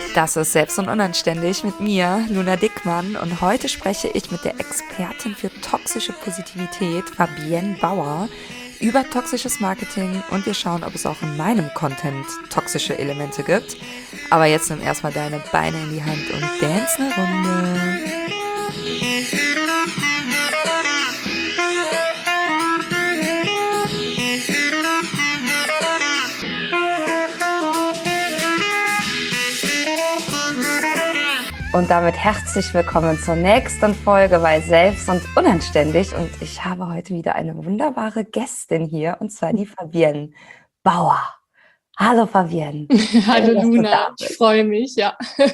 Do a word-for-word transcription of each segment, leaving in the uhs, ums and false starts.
Das ist Selbst und Unanständig mit mir, Luna Dickmann, und heute spreche ich mit der Expertin für toxische Positivität, Fabienne Bauer, über toxisches Marketing, und wir schauen, ob es auch in meinem Content toxische Elemente gibt. Aber jetzt nimm erstmal deine Beine in die Hand und dance eine Runde. Und damit herzlich willkommen zur nächsten Folge bei Selbst und Unanständig. Und ich habe heute wieder eine wunderbare Gästin hier, und zwar die Fabienne Bauer. Hallo Fabienne. Hallo Luna, ich freue mich, ja.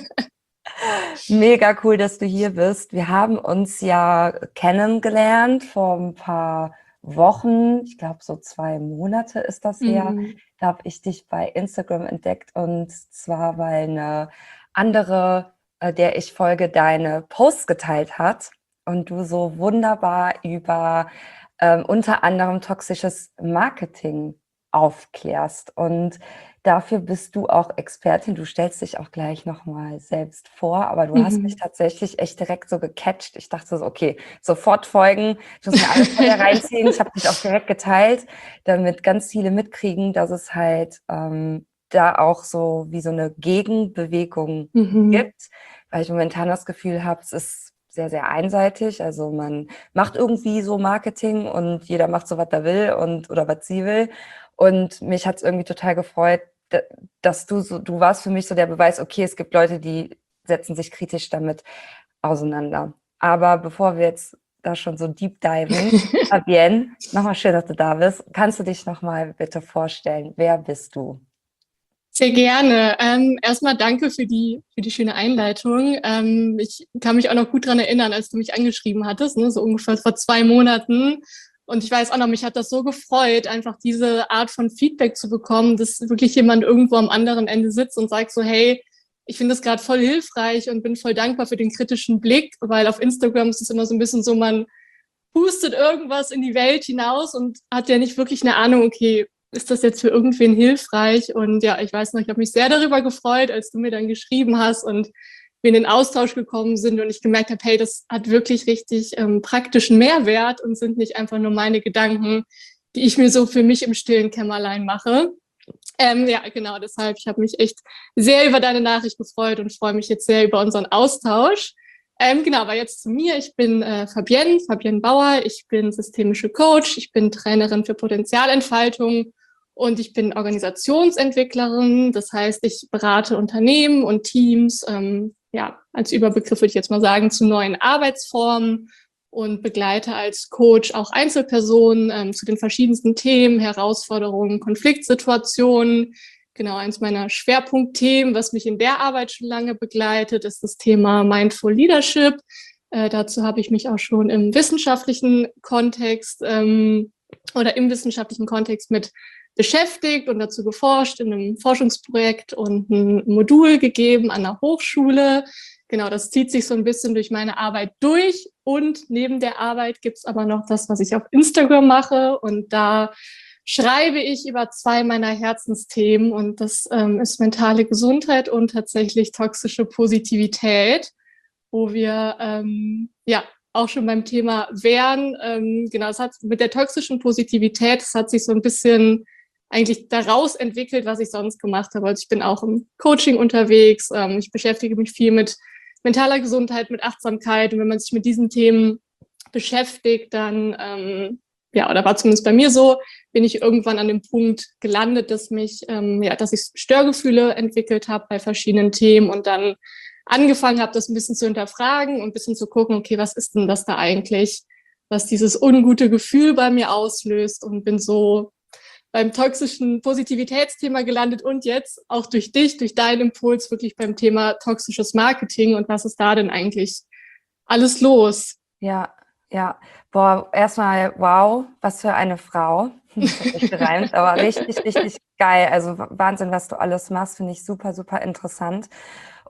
Mega cool, dass du hier bist. Wir haben uns ja kennengelernt vor ein paar Wochen, ich glaube so zwei Monate ist das her. Mhm. Da habe ich dich bei Instagram entdeckt, und zwar, weil eine andere, äh, der ich folge, deine Posts geteilt hat und du so wunderbar über ähm, unter anderem toxisches Marketing aufklärst. Und dafür bist du auch Expertin. Du stellst dich auch gleich nochmal selbst vor, aber du hast mich Mhm. tatsächlich echt direkt so gecatcht. Ich dachte so, okay, sofort folgen. Ich muss mir alles von dir reinziehen. Ich habe dich auch direkt geteilt, damit ganz viele mitkriegen, dass es halt ähm, da auch so wie so eine Gegenbewegung Mhm. gibt, weil ich momentan das Gefühl habe, es ist sehr, sehr einseitig. Also man macht irgendwie so Marketing und jeder macht so, was er will und oder was sie will. Und mich hat es irgendwie total gefreut, d- dass du so, du warst für mich so der Beweis, okay, es gibt Leute, die setzen sich kritisch damit auseinander. Aber bevor wir jetzt da schon so deep diven, Fabienne, nochmal schön, dass du da bist. Kannst du dich nochmal bitte vorstellen? Wer bist du? Sehr gerne. Ähm, erstmal danke für die, für die schöne Einleitung. Ähm, ich kann mich auch noch gut dran erinnern, als du mich angeschrieben hattest, ne, so ungefähr vor zwei Monaten. Und ich weiß auch noch, mich hat das so gefreut, einfach diese Art von Feedback zu bekommen, dass wirklich jemand irgendwo am anderen Ende sitzt und sagt so, hey, ich finde das gerade voll hilfreich und bin voll dankbar für den kritischen Blick, weil auf Instagram ist es immer so ein bisschen so, man pustet irgendwas in die Welt hinaus und hat ja nicht wirklich eine Ahnung, okay, ist das jetzt für irgendwen hilfreich? Und ja, ich weiß noch, ich habe mich sehr darüber gefreut, als du mir dann geschrieben hast und wir in den Austausch gekommen sind und ich gemerkt habe, hey, das hat wirklich richtig ähm, praktischen Mehrwert und sind nicht einfach nur meine Gedanken, die ich mir so für mich im stillen Kämmerlein mache. Ähm, ja, genau, deshalb, ich habe mich echt sehr über deine Nachricht gefreut und freue mich jetzt sehr über unseren Austausch. Ähm, genau, aber jetzt zu mir. Ich bin äh, Fabienne, Fabienne Bauer. Ich bin systemische Coach. Ich bin Trainerin für Potenzialentfaltung und ich bin Organisationsentwicklerin. Das heißt, ich berate Unternehmen und Teams, ähm, ja, als Überbegriff würde ich jetzt mal sagen, zu neuen Arbeitsformen und begleite als Coach auch Einzelpersonen ähm, zu den verschiedensten Themen, Herausforderungen, Konfliktsituationen. Genau, eins meiner Schwerpunktthemen, was mich in der Arbeit schon lange begleitet, ist das Thema Mindful Leadership. Äh, dazu habe ich mich auch schon im wissenschaftlichen Kontext ähm, oder im wissenschaftlichen Kontext mit beschäftigt und dazu geforscht in einem Forschungsprojekt und ein Modul gegeben an der Hochschule. Genau, das zieht sich so ein bisschen durch meine Arbeit durch. Und neben der Arbeit gibt es aber noch das, was ich auf Instagram mache. Und da schreibe ich über zwei meiner Herzensthemen. Und das ähm, ist mentale Gesundheit und tatsächlich toxische Positivität, wo wir ähm, ja auch schon beim Thema wären. Ähm, genau, es hat mit der toxischen Positivität, es hat sich so ein bisschen eigentlich daraus entwickelt, was ich sonst gemacht habe. Also ich bin auch im Coaching unterwegs. Ähm, ich beschäftige mich viel mit mentaler Gesundheit, mit Achtsamkeit. Und wenn man sich mit diesen Themen beschäftigt, dann, ähm, ja, oder war zumindest bei mir so, bin ich irgendwann an dem Punkt gelandet, dass mich, ähm, ja, dass ich Störgefühle entwickelt habe bei verschiedenen Themen und dann angefangen habe, das ein bisschen zu hinterfragen und ein bisschen zu gucken, okay, was ist denn das da eigentlich, was dieses ungute Gefühl bei mir auslöst, und bin so beim toxischen Positivitätsthema gelandet und jetzt auch durch dich, durch deinen Impuls wirklich beim Thema toxisches Marketing. Und was ist da denn eigentlich alles los? Ja, ja. Boah, erstmal, wow, was für eine Frau. Das hat nicht gereimt, aber richtig, richtig geil. Also Wahnsinn, was du alles machst, finde ich super, super interessant.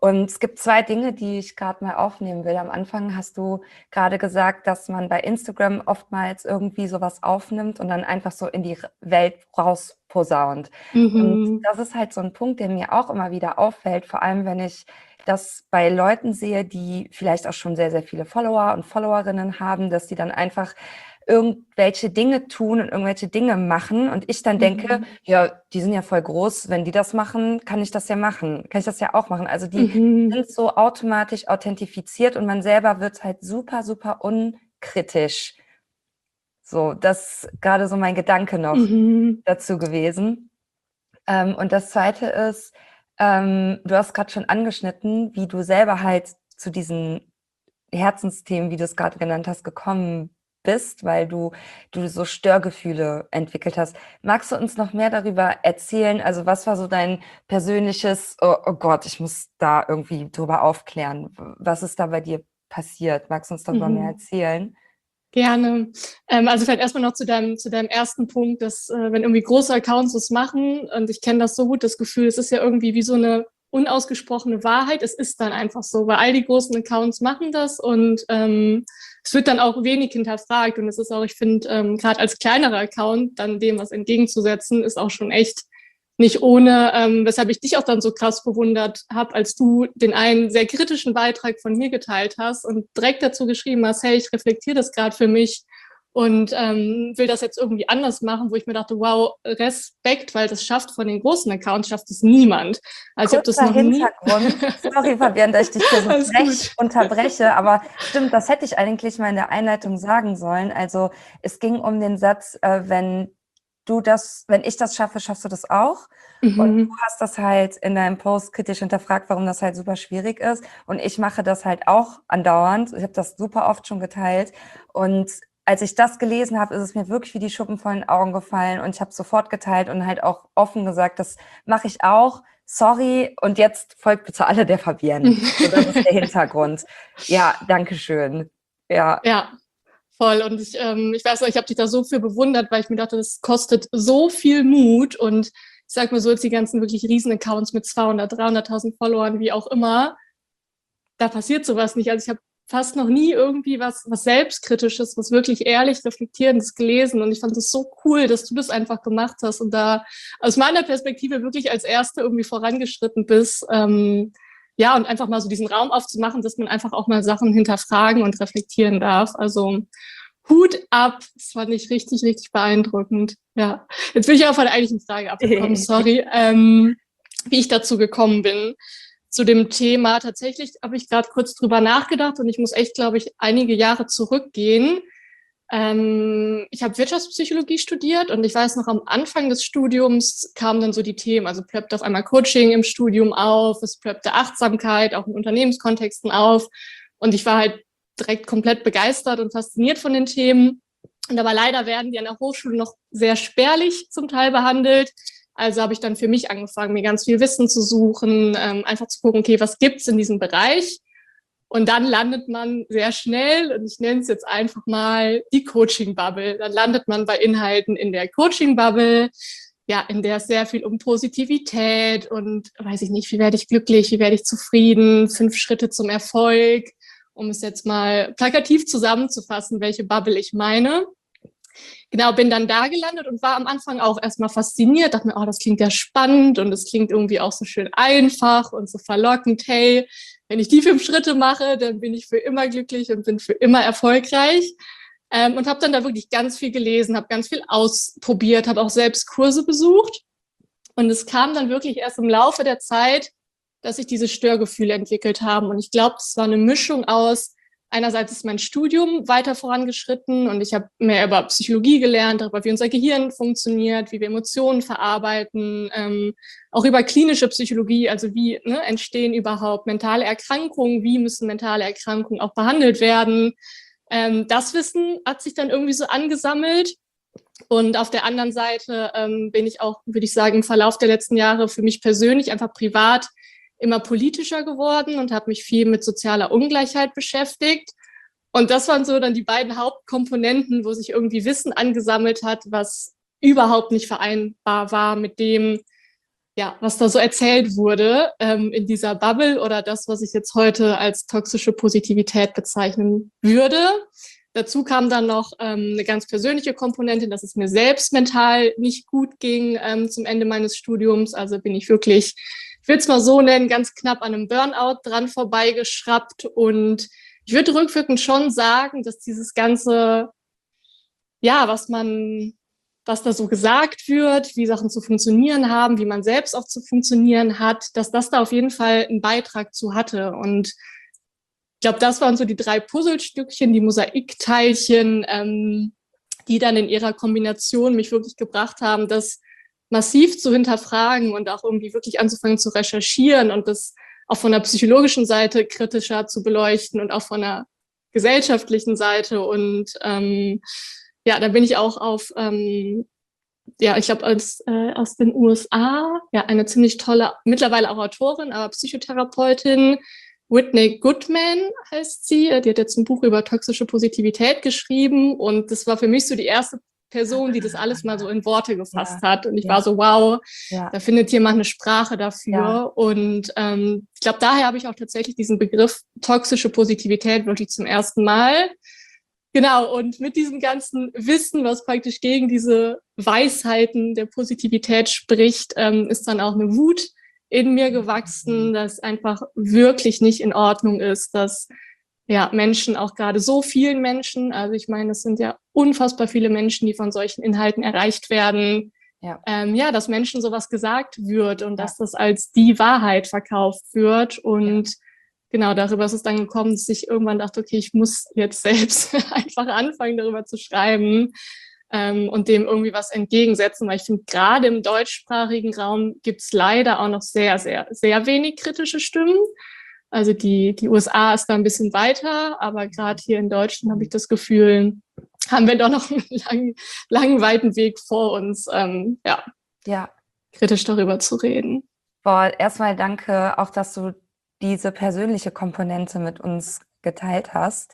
Und es gibt zwei Dinge, die ich gerade mal aufnehmen will. Am Anfang hast du gerade gesagt, dass man bei Instagram oftmals irgendwie sowas aufnimmt und dann einfach so in die Welt rausposaunt. Und Mhm. das ist halt so ein Punkt, der mir auch immer wieder auffällt, vor allem wenn ich das bei Leuten sehe, die vielleicht auch schon sehr, sehr viele Follower und Followerinnen haben, dass die dann einfach irgendwelche Dinge tun und irgendwelche Dinge machen und ich dann denke, Mhm. ja, die sind ja voll groß, wenn die das machen, kann ich das ja machen, kann ich das ja auch machen. Also die Mhm. sind so automatisch authentifiziert und man selber wird halt super, super unkritisch. So, das ist gerade so mein Gedanke noch Mhm. dazu gewesen. Ähm, und das Zweite ist, ähm, du hast gerade schon angeschnitten, wie du selber halt zu diesen Herzensthemen, wie du es gerade genannt hast, gekommen bist, weil du, du so Störgefühle entwickelt hast. Magst du uns noch mehr darüber erzählen? Also was war so dein persönliches, oh, oh Gott, ich muss da irgendwie drüber aufklären. Was ist da bei dir passiert? Magst du uns darüber mehr Mhm. erzählen? Gerne. Ähm, also vielleicht erstmal noch zu deinem, zu deinem ersten Punkt, dass äh, wenn irgendwie große Accounts das machen, und ich kenne das so gut, das Gefühl, es ist ja irgendwie wie so eine unausgesprochene Wahrheit. Es ist dann einfach so, weil all die großen Accounts machen das und ähm, es wird dann auch wenig hinterfragt. Und es ist auch, ich finde, ähm, gerade als kleinerer Account dann dem was entgegenzusetzen, ist auch schon echt nicht ohne, ähm, weshalb ich dich auch dann so krass bewundert habe, als du den einen sehr kritischen Beitrag von mir geteilt hast und direkt dazu geschrieben hast, hey, ich reflektiere das gerade für mich und ähm, will das jetzt irgendwie anders machen, wo ich mir dachte, wow, Respekt, weil das schafft von den großen Accounts, schafft es niemand. Also ich habe das Kurzer noch nie. Hintergrund. Sorry, Fabian, dass ich dich hier so Alles frech gut. unterbreche, aber stimmt, das hätte ich eigentlich mal in der Einleitung sagen sollen. Also es ging um den Satz, äh, wenn du das, wenn ich das schaffe, schaffst du das auch. Und du Mhm. hast das halt in deinem Post kritisch hinterfragt, warum das halt super schwierig ist. Und ich mache das halt auch andauernd. Ich habe das super oft schon geteilt. Und als ich das gelesen habe, ist es mir wirklich wie die Schuppen von den Augen gefallen. Und ich habe sofort geteilt und halt auch offen gesagt, das mache ich auch. Sorry. Und jetzt folgt bitte alle der Fabienne. So, das ist der Hintergrund. Ja, danke schön. Ja. Ja, voll. Und ich, ähm, ich weiß noch, ich habe dich da so viel bewundert, weil ich mir dachte, das kostet so viel Mut. Und ich sag mal so, jetzt die ganzen wirklich riesen Accounts mit zweihundert, dreihunderttausend Followern, wie auch immer, da passiert sowas nicht. Also ich habe fast noch nie irgendwie was, was Selbstkritisches, was wirklich ehrlich Reflektierendes gelesen. Und ich fand es so cool, dass du das einfach gemacht hast und da aus meiner Perspektive wirklich als Erste irgendwie vorangeschritten bist. Ähm, ja, und einfach mal so diesen Raum aufzumachen, dass man einfach auch mal Sachen hinterfragen und reflektieren darf. Also Hut ab, das fand ich richtig, richtig beeindruckend. Ja, jetzt bin ich aber von der eigentlichen Frage abgekommen, sorry, ähm, wie ich dazu gekommen bin zu dem Thema. Tatsächlich habe ich gerade kurz drüber nachgedacht und ich muss echt, glaube ich, einige Jahre zurückgehen. Ähm, ich habe Wirtschaftspsychologie studiert und ich weiß noch, am Anfang des Studiums kamen dann so die Themen, also plöppte auf einmal Coaching im Studium auf, es plöppte Achtsamkeit auch in Unternehmenskontexten auf und ich war halt direkt komplett begeistert und fasziniert von den Themen. Und aber leider werden die an der Hochschule noch sehr spärlich zum Teil behandelt. Also habe ich dann für mich angefangen, mir ganz viel Wissen zu suchen, ähm, einfach zu gucken, okay, was gibt's in diesem Bereich? Und dann landet man sehr schnell, und ich nenne es jetzt einfach mal die Coaching-Bubble. Dann landet man bei Inhalten in der Coaching-Bubble, ja, in der es sehr viel um Positivität und, weiß ich nicht, wie werde ich glücklich, wie werde ich zufrieden, fünf Schritte zum Erfolg, um es jetzt mal plakativ zusammenzufassen, welche Bubble ich meine. Genau, bin dann da gelandet und war am Anfang auch erstmal fasziniert, dachte mir, oh, das klingt ja spannend und es klingt irgendwie auch so schön einfach und so verlockend, hey, wenn ich die fünf Schritte mache, dann bin ich für immer glücklich und bin für immer erfolgreich. Ähm, und habe dann da wirklich ganz viel gelesen, habe ganz viel ausprobiert, habe auch selbst Kurse besucht. Und es kam dann wirklich erst im Laufe der Zeit, dass sich diese Störgefühle entwickelt haben. Und ich glaube, es war eine Mischung aus, einerseits ist mein Studium weiter vorangeschritten und ich habe mehr über Psychologie gelernt, darüber, wie unser Gehirn funktioniert, wie wir Emotionen verarbeiten, ähm, auch über klinische Psychologie, also wie ne, entstehen überhaupt mentale Erkrankungen, wie müssen mentale Erkrankungen auch behandelt werden. Ähm, das Wissen hat sich dann irgendwie so angesammelt. Und auf der anderen Seite ähm, bin ich auch, würde ich sagen, im Verlauf der letzten Jahre für mich persönlich einfach privat immer politischer geworden und habe mich viel mit sozialer Ungleichheit beschäftigt. Und das waren so dann die beiden Hauptkomponenten, wo sich irgendwie Wissen angesammelt hat, was überhaupt nicht vereinbar war mit dem, ja, was da so erzählt wurde ähm, in dieser Bubble oder das, was ich jetzt heute als toxische Positivität bezeichnen würde. Dazu kam dann noch ähm, eine ganz persönliche Komponente, dass es mir selbst mental nicht gut ging ähm, zum Ende meines Studiums. Also bin ich wirklich, ich will es mal so nennen, ganz knapp an einem Burnout dran vorbeigeschraubt. Und ich würde rückwirkend schon sagen, dass dieses ganze, ja, was man, was da so gesagt wird, wie Sachen zu funktionieren haben, wie man selbst auch zu funktionieren hat, dass das da auf jeden Fall einen Beitrag zu hatte. Und ich glaube, das waren so die drei Puzzlestückchen, die Mosaikteilchen, ähm, die dann in ihrer Kombination mich wirklich gebracht haben, das massiv zu hinterfragen und auch irgendwie wirklich anzufangen zu recherchieren und das auch von der psychologischen Seite kritischer zu beleuchten und auch von der gesellschaftlichen Seite. Und ähm, ja, da bin ich auch auf, ähm, ja, ich glaube, als äh, aus den U S A, ja, eine ziemlich tolle, mittlerweile auch Autorin, aber Psychotherapeutin, Whitney Goodman heißt sie, die hat jetzt ein Buch über toxische Positivität geschrieben und das war für mich so die erste Person, die das alles mal so in Worte gefasst Ja, hat und ich ja, war so, wow, ja, da findet jemand eine Sprache dafür ja, und ähm, ich glaube, daher habe ich auch tatsächlich diesen Begriff toxische Positivität wirklich zum ersten Mal. Genau, und mit diesem ganzen Wissen, was praktisch gegen diese Weisheiten der Positivität spricht, ähm, ist dann auch eine Wut in mir gewachsen, dass einfach wirklich nicht in Ordnung ist, dass ja Menschen, auch gerade so vielen Menschen, also ich meine, es sind ja unfassbar viele Menschen, die von solchen Inhalten erreicht werden, ja, ähm, ja, dass Menschen sowas gesagt wird und ja, dass das als die Wahrheit verkauft wird ja, und genau, darüber ist es dann gekommen, dass ich irgendwann dachte, okay, ich muss jetzt selbst einfach anfangen, darüber zu schreiben ähm, und dem irgendwie was entgegensetzen, weil ich finde, gerade im deutschsprachigen Raum gibt es leider auch noch sehr, sehr, sehr wenig kritische Stimmen. Also die, die U S A ist da ein bisschen weiter, aber gerade hier in Deutschland habe ich das Gefühl, haben wir doch noch einen langen, langen, weiten Weg vor uns, ähm, ja, ja. kritisch darüber zu reden. Boah, erstmal danke auch, dass du diese persönliche Komponente mit uns geteilt hast.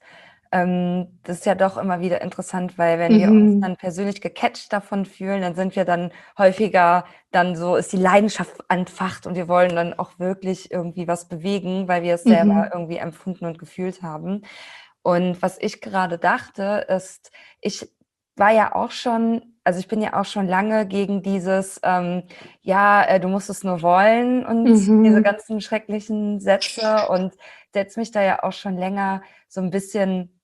Ähm, das ist ja doch immer wieder interessant, weil wenn wir uns Mhm. dann persönlich gecatcht davon fühlen, dann sind wir dann häufiger dann so, ist die Leidenschaft entfacht und wir wollen dann auch wirklich irgendwie was bewegen, weil wir es selber Mhm. irgendwie empfunden und gefühlt haben. Und was ich gerade dachte, ist, ich war ja auch schon, also ich bin ja auch schon lange gegen dieses, ähm, ja, äh, du musst es nur wollen und diese Mhm. ganzen schrecklichen Sätze und setze mich da ja auch schon länger so ein bisschen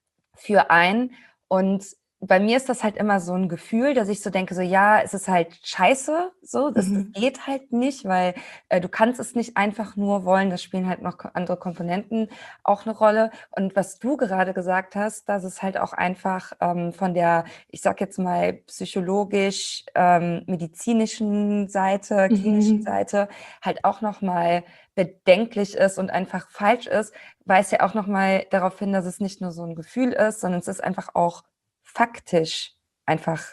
für ein. Und bei mir ist das halt immer so ein Gefühl, dass ich so denke, so ja, es ist halt scheiße, so, das, das Mhm. geht halt nicht, weil äh, du kannst es nicht einfach nur wollen, das spielen halt noch andere Komponenten auch eine Rolle. Und was du gerade gesagt hast, dass es halt auch einfach ähm, von der, ich sag jetzt mal, psychologisch, ähm, medizinischen Seite, klinischen Mhm. Seite halt auch nochmal bedenklich ist und einfach falsch ist, weist ja auch nochmal darauf hin, dass es nicht nur so ein Gefühl ist, sondern es ist einfach auch faktisch einfach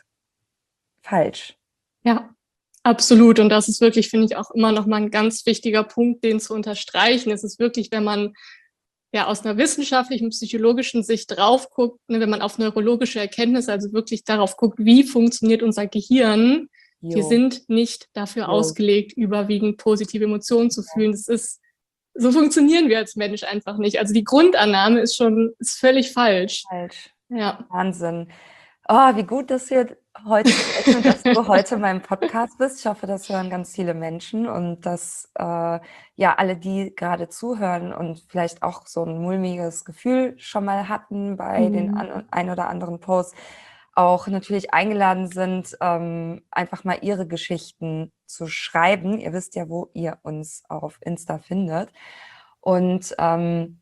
falsch. Ja, absolut. Und das ist wirklich, finde ich, auch immer noch mal ein ganz wichtiger Punkt, den zu unterstreichen. Es ist wirklich, wenn man ja aus einer wissenschaftlichen, psychologischen Sicht drauf guckt, ne, wenn man auf neurologische Erkenntnisse, also wirklich darauf guckt, wie funktioniert unser Gehirn. Wir Jo, sind nicht dafür jo, ausgelegt, überwiegend positive Emotionen zu fühlen. Das ist, so funktionieren wir als Mensch einfach nicht. Also die Grundannahme ist schon, ist völlig falsch. falsch. Ja. Wahnsinn. Oh, wie gut, dass wir heute sprechen und dass du heute in meinem Podcast bist. Ich hoffe, das hören ganz viele Menschen und dass äh, ja alle, die gerade zuhören und vielleicht auch so ein mulmiges Gefühl schon mal hatten bei den Mhm. an, ein oder anderen Posts, auch natürlich eingeladen sind, ähm, einfach mal ihre Geschichten zu schreiben. Ihr wisst ja, wo ihr uns auf Insta findet. Und ähm,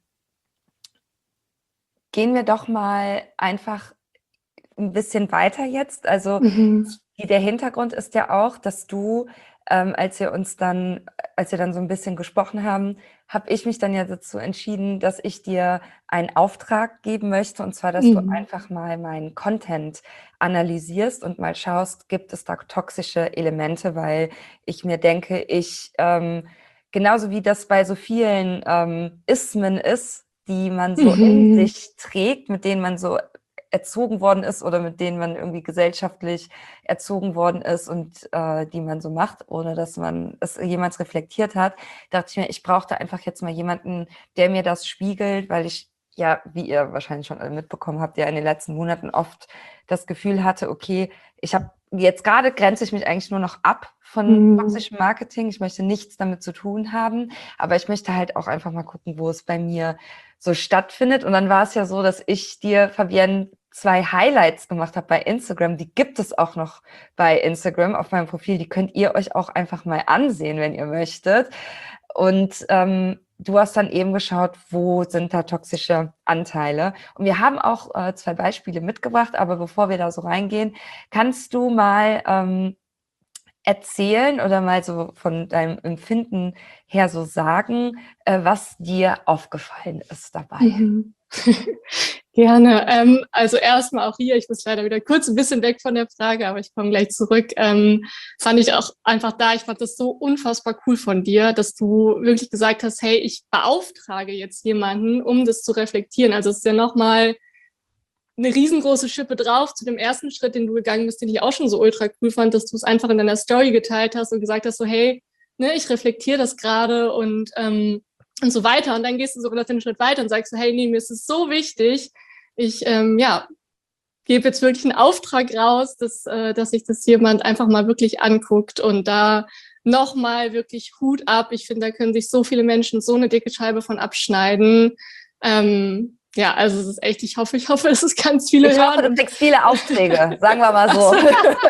gehen wir doch mal einfach ein bisschen weiter jetzt. Also Mhm. die, der Hintergrund ist ja auch, dass du, ähm, als wir uns dann, als wir dann so ein bisschen gesprochen haben, habe ich mich dann ja dazu entschieden, dass ich dir einen Auftrag geben möchte, und zwar, dass du Mhm. einfach mal meinen Content analysierst und mal schaust, gibt es da toxische Elemente, weil ich mir denke, ich, ähm, genauso wie das bei so vielen ähm, Ismen ist, die man so in Mhm. sich trägt, mit denen man so erzogen worden ist oder mit denen man irgendwie gesellschaftlich erzogen worden ist und äh, die man so macht, ohne dass man es jemals reflektiert hat, dachte ich mir, ich brauchte einfach jetzt mal jemanden, der mir das spiegelt, weil ich ja, wie ihr wahrscheinlich schon alle mitbekommen habt, ja in den letzten Monaten oft das Gefühl hatte, okay, ich habe jetzt gerade grenze ich mich eigentlich nur noch ab von Mhm. toxischem Marketing. Ich möchte nichts damit zu tun haben, aber ich möchte halt auch einfach mal gucken, wo es bei mir so stattfindet. Und dann war es ja so, dass ich dir, Fabienne, zwei Highlights gemacht habe bei Instagram. Die gibt es auch noch bei Instagram auf meinem Profil. Die könnt ihr euch auch einfach mal ansehen, wenn ihr möchtet. Und ähm, du hast dann eben geschaut, wo sind da toxische Anteile. Und wir haben auch äh, zwei Beispiele mitgebracht, aber bevor wir da so reingehen, kannst du mal ähm, erzählen oder mal so von deinem Empfinden her so sagen, äh, was dir aufgefallen ist dabei? Mhm. Gerne. Ähm, also erstmal auch hier, ich muss leider wieder kurz ein bisschen weg von der Frage, aber ich komme gleich zurück. Ähm, fand ich auch einfach da, ich fand das so unfassbar cool von dir, dass du wirklich gesagt hast, hey, ich beauftrage jetzt jemanden, um das zu reflektieren. Also es ist ja nochmal eine riesengroße Schippe drauf zu dem ersten Schritt, den du gegangen bist, den ich auch schon so ultra cool fand, dass du es einfach in deiner Story geteilt hast und gesagt hast, so hey, ne, ich reflektiere das gerade und ähm, und so weiter. Und dann gehst du sogar noch den Schritt weiter und sagst so, hey, nee, mir ist es so wichtig, ich ähm, ja, gebe jetzt wirklich einen Auftrag raus, dass, äh, dass sich das jemand einfach mal wirklich anguckt und da nochmal wirklich Hut ab. Ich finde, da können sich so viele Menschen so eine dicke Scheibe von abschneiden. Ähm, ja, also es ist echt, ich hoffe, ich hoffe, dass es ganz viele ich hören. hoffe, du kriegst viele Aufträge, sagen wir mal so.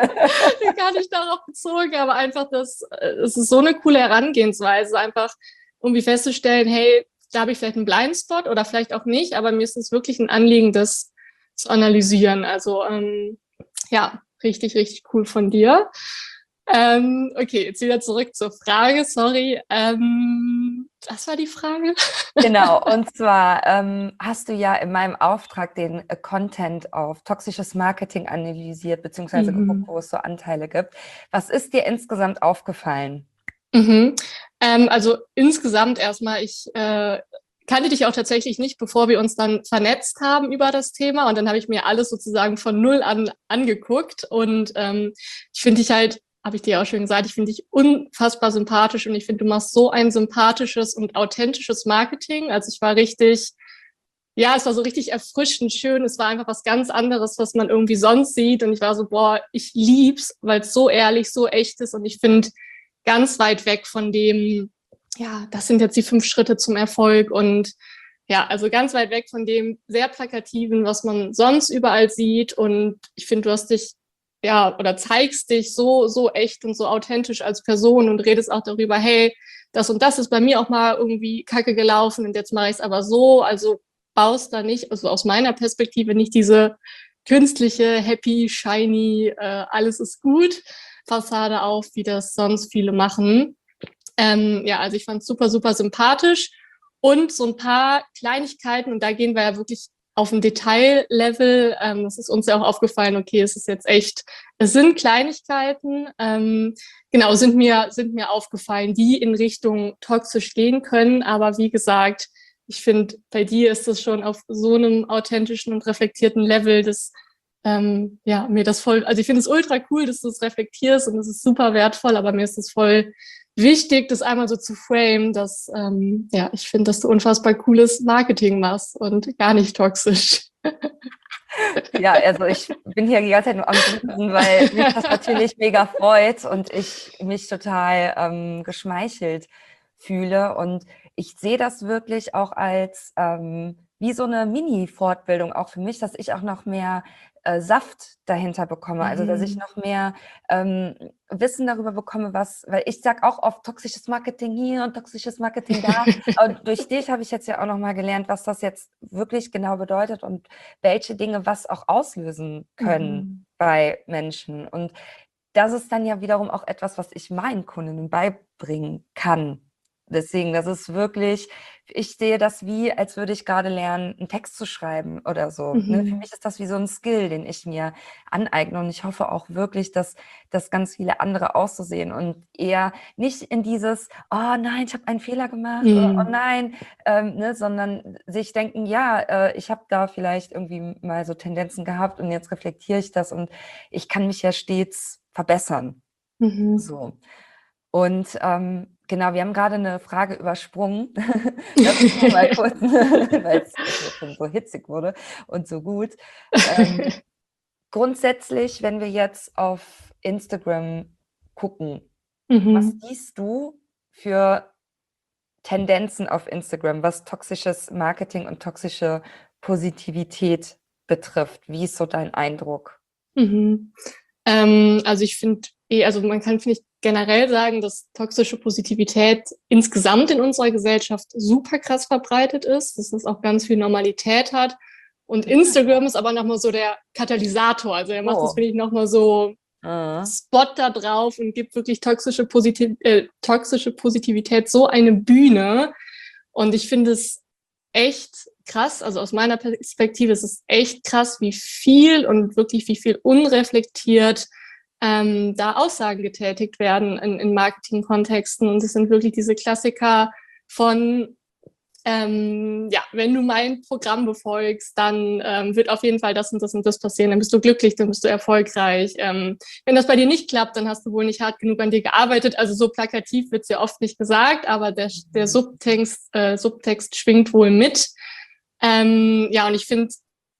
Gar nicht darauf bezogen, aber einfach, dass es ist so eine coole Herangehensweise, einfach irgendwie festzustellen, hey, da habe ich vielleicht einen Blindspot oder vielleicht auch nicht, aber mir ist es wirklich ein Anliegen, das zu analysieren. Also ähm, ja, richtig, richtig cool von dir. Ähm, okay, jetzt wieder zurück zur Frage, sorry. Ähm, was war die Frage? Genau, und zwar ähm, hast du ja in meinem Auftrag den äh, Content auf toxisches Marketing analysiert, beziehungsweise geguckt, Mhm. wo es so Anteile gibt. Was ist dir insgesamt aufgefallen? Mhm. Ähm, also insgesamt erstmal, ich äh, kannte dich auch tatsächlich nicht, bevor wir uns dann vernetzt haben über das Thema. Und dann habe ich mir alles sozusagen von null an angeguckt. Und ähm, ich finde dich halt, habe ich dir auch schon gesagt, ich finde dich unfassbar sympathisch und ich finde, du machst so ein sympathisches und authentisches Marketing. Also ich war richtig, ja, es war so richtig erfrischend schön. Es war einfach was ganz anderes, was man irgendwie sonst sieht. Und ich war so, boah, ich lieb's, weil es so ehrlich, so echt ist. Und ich finde, ganz weit weg von dem, ja, das sind jetzt die fünf Schritte zum Erfolg und ja, also ganz weit weg von dem sehr plakativen, was man sonst überall sieht. Und ich finde, du hast dich, ja, oder zeigst dich so, so echt und so authentisch als Person und redest auch darüber, hey, das und das ist bei mir auch mal irgendwie kacke gelaufen und jetzt mache ich es aber so. Also baust da nicht, also aus meiner Perspektive nicht diese künstliche, happy, shiny, äh, alles ist gut Fassade auf, wie das sonst viele machen. Ähm, ja, also ich fand es super, super sympathisch und so ein paar Kleinigkeiten und da gehen wir ja wirklich auf ein Detaillevel. Ähm, das ist uns ja auch aufgefallen, okay, es ist jetzt echt, es sind Kleinigkeiten, ähm, genau, sind mir, sind mir aufgefallen, die in Richtung toxisch gehen können. Aber wie gesagt, ich finde, bei dir ist es schon auf so einem authentischen und reflektierten Level, dass ähm, ja, mir das voll, also ich finde es ultra cool, dass du es reflektierst und es ist super wertvoll, aber mir ist es voll wichtig, das einmal so zu frame, dass, ähm, ja, ich finde, dass du unfassbar cooles Marketing machst und gar nicht toxisch. Ja, also ich bin hier die ganze Zeit nur am Grinsen, weil mich das natürlich mega freut und ich mich total ähm, geschmeichelt fühle. Und ich sehe das wirklich auch als ähm, wie so eine Mini-Fortbildung auch für mich, dass ich auch noch mehr äh, Saft dahinter bekomme. Also dass ich Mhm. noch mehr ähm, Wissen darüber bekomme, was, weil ich sage auch oft toxisches Marketing hier und toxisches Marketing da. Aber durch dich habe ich jetzt ja auch noch mal gelernt, was das jetzt wirklich genau bedeutet und welche Dinge was auch auslösen können Mhm. bei Menschen. Und das ist dann ja wiederum auch etwas, was ich meinen Kundinnen beibringen kann. Deswegen, das ist wirklich, ich sehe das wie, als würde ich gerade lernen, einen Text zu schreiben oder so. Ne? Für Mhm. mich ist das wie so ein Skill, den ich mir aneigne. Und ich hoffe auch wirklich, dass das ganz viele andere auch so sehen und eher nicht in dieses, oh nein, ich habe einen Fehler gemacht oder oh Mhm. nein, ähm, ne, sondern sich denken, ja, äh, ich habe da vielleicht irgendwie mal so Tendenzen gehabt und jetzt reflektiere ich das und ich kann mich ja stets verbessern. Mhm. So. Und ähm, genau, wir haben gerade eine Frage übersprungen. Lass uns noch mal kurz, weil es jetzt schon so hitzig wurde und so gut. Ähm, grundsätzlich, wenn wir jetzt auf Instagram gucken, was Mhm. siehst du für Tendenzen auf Instagram, was toxisches Marketing und toxische Positivität betrifft? Wie ist so dein Eindruck? Mhm. Ähm, also ich finde, eh, also man kann, finde ich, generell sagen, dass toxische Positivität insgesamt in unserer Gesellschaft super krass verbreitet ist, dass das auch ganz viel Normalität hat. Und Instagram ist aber nochmal so der Katalysator. Also er macht das, Oh. finde ich, nochmal so Äh. Spot da drauf und gibt wirklich toxische, Positiv äh, toxische Positivität so eine Bühne. Und ich finde es echt krass, also aus meiner Perspektive ist es echt krass, wie viel und wirklich wie viel unreflektiert ähm, da Aussagen getätigt werden in, in Marketing-Kontexten. Und es sind wirklich diese Klassiker von, ähm, ja, wenn du mein Programm befolgst, dann ähm, wird auf jeden Fall das und das und das passieren, dann bist du glücklich, dann bist du erfolgreich. Ähm, wenn das bei dir nicht klappt, dann hast du wohl nicht hart genug an dir gearbeitet. Also so plakativ wird es ja oft nicht gesagt, aber der, der Subtext, äh, Subtext schwingt wohl mit. Ähm, ja, und ich finde,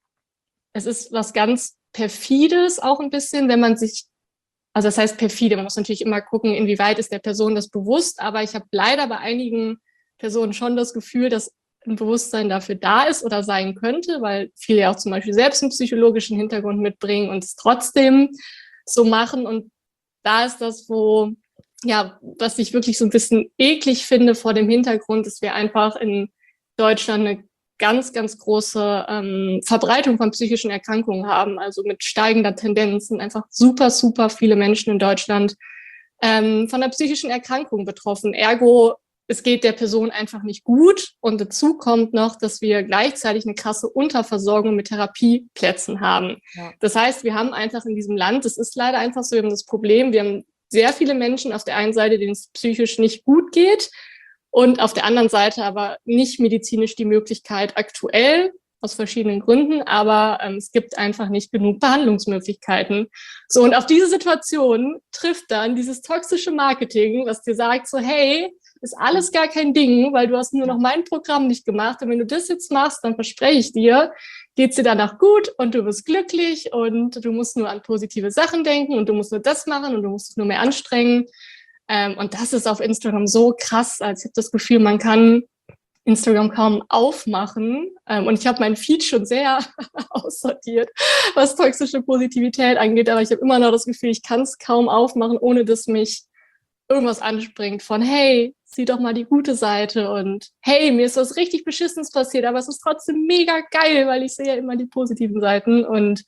es ist was ganz Perfides auch ein bisschen, wenn man sich, also das heißt perfide, man muss natürlich immer gucken, inwieweit ist der Person das bewusst, aber ich habe leider bei einigen Personen schon das Gefühl, dass ein Bewusstsein dafür da ist oder sein könnte, weil viele ja auch zum Beispiel selbst einen psychologischen Hintergrund mitbringen und es trotzdem so machen. Und da ist das, wo, ja, was ich wirklich so ein bisschen eklig finde vor dem Hintergrund, dass wir einfach in Deutschland eine ganz, ganz große ähm, Verbreitung von psychischen Erkrankungen haben, also mit steigender Tendenz sind einfach super, super viele Menschen in Deutschland ähm, von einer psychischen Erkrankung betroffen. Ergo, es geht der Person einfach nicht gut. Und dazu kommt noch, dass wir gleichzeitig eine krasse Unterversorgung mit Therapieplätzen haben. Ja. Das heißt, wir haben einfach in diesem Land, das ist leider einfach so, wir haben das Problem, wir haben sehr viele Menschen auf der einen Seite, denen es psychisch nicht gut geht, und auf der anderen Seite aber nicht medizinisch die Möglichkeit aktuell, aus verschiedenen Gründen, aber ähm, es gibt einfach nicht genug Behandlungsmöglichkeiten. So, und auf diese Situation trifft dann dieses toxische Marketing, was dir sagt, so, hey, ist alles gar kein Ding, weil du hast nur noch mein Programm nicht gemacht. Und wenn du das jetzt machst, dann verspreche ich dir, geht's dir danach gut und du bist glücklich und du musst nur an positive Sachen denken und du musst nur das machen und du musst dich nur mehr anstrengen. Ähm, und das ist auf Instagram so krass, als ich habe das Gefühl, man kann Instagram kaum aufmachen. Ähm, und ich habe meinen Feed schon sehr aussortiert, was toxische Positivität angeht. Aber ich habe immer noch das Gefühl, ich kann es kaum aufmachen, ohne dass mich irgendwas anspringt von, hey, sieh doch mal die gute Seite und hey, mir ist was richtig Beschissenes passiert, aber es ist trotzdem mega geil, weil ich sehe ja immer die positiven Seiten. Und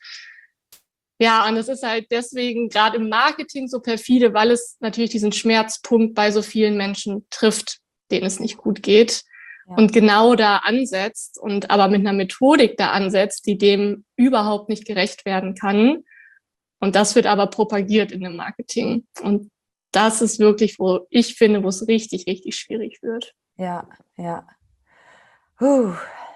ja, und es ist halt deswegen gerade im Marketing so perfide, weil es natürlich diesen Schmerzpunkt bei so vielen Menschen trifft, denen es nicht gut geht. Ja. Und genau da ansetzt und aber mit einer Methodik da ansetzt, die dem überhaupt nicht gerecht werden kann. Und das wird aber propagiert in dem Marketing. Und das ist wirklich, wo ich finde, wo es richtig, richtig schwierig wird. Ja, ja. Puh.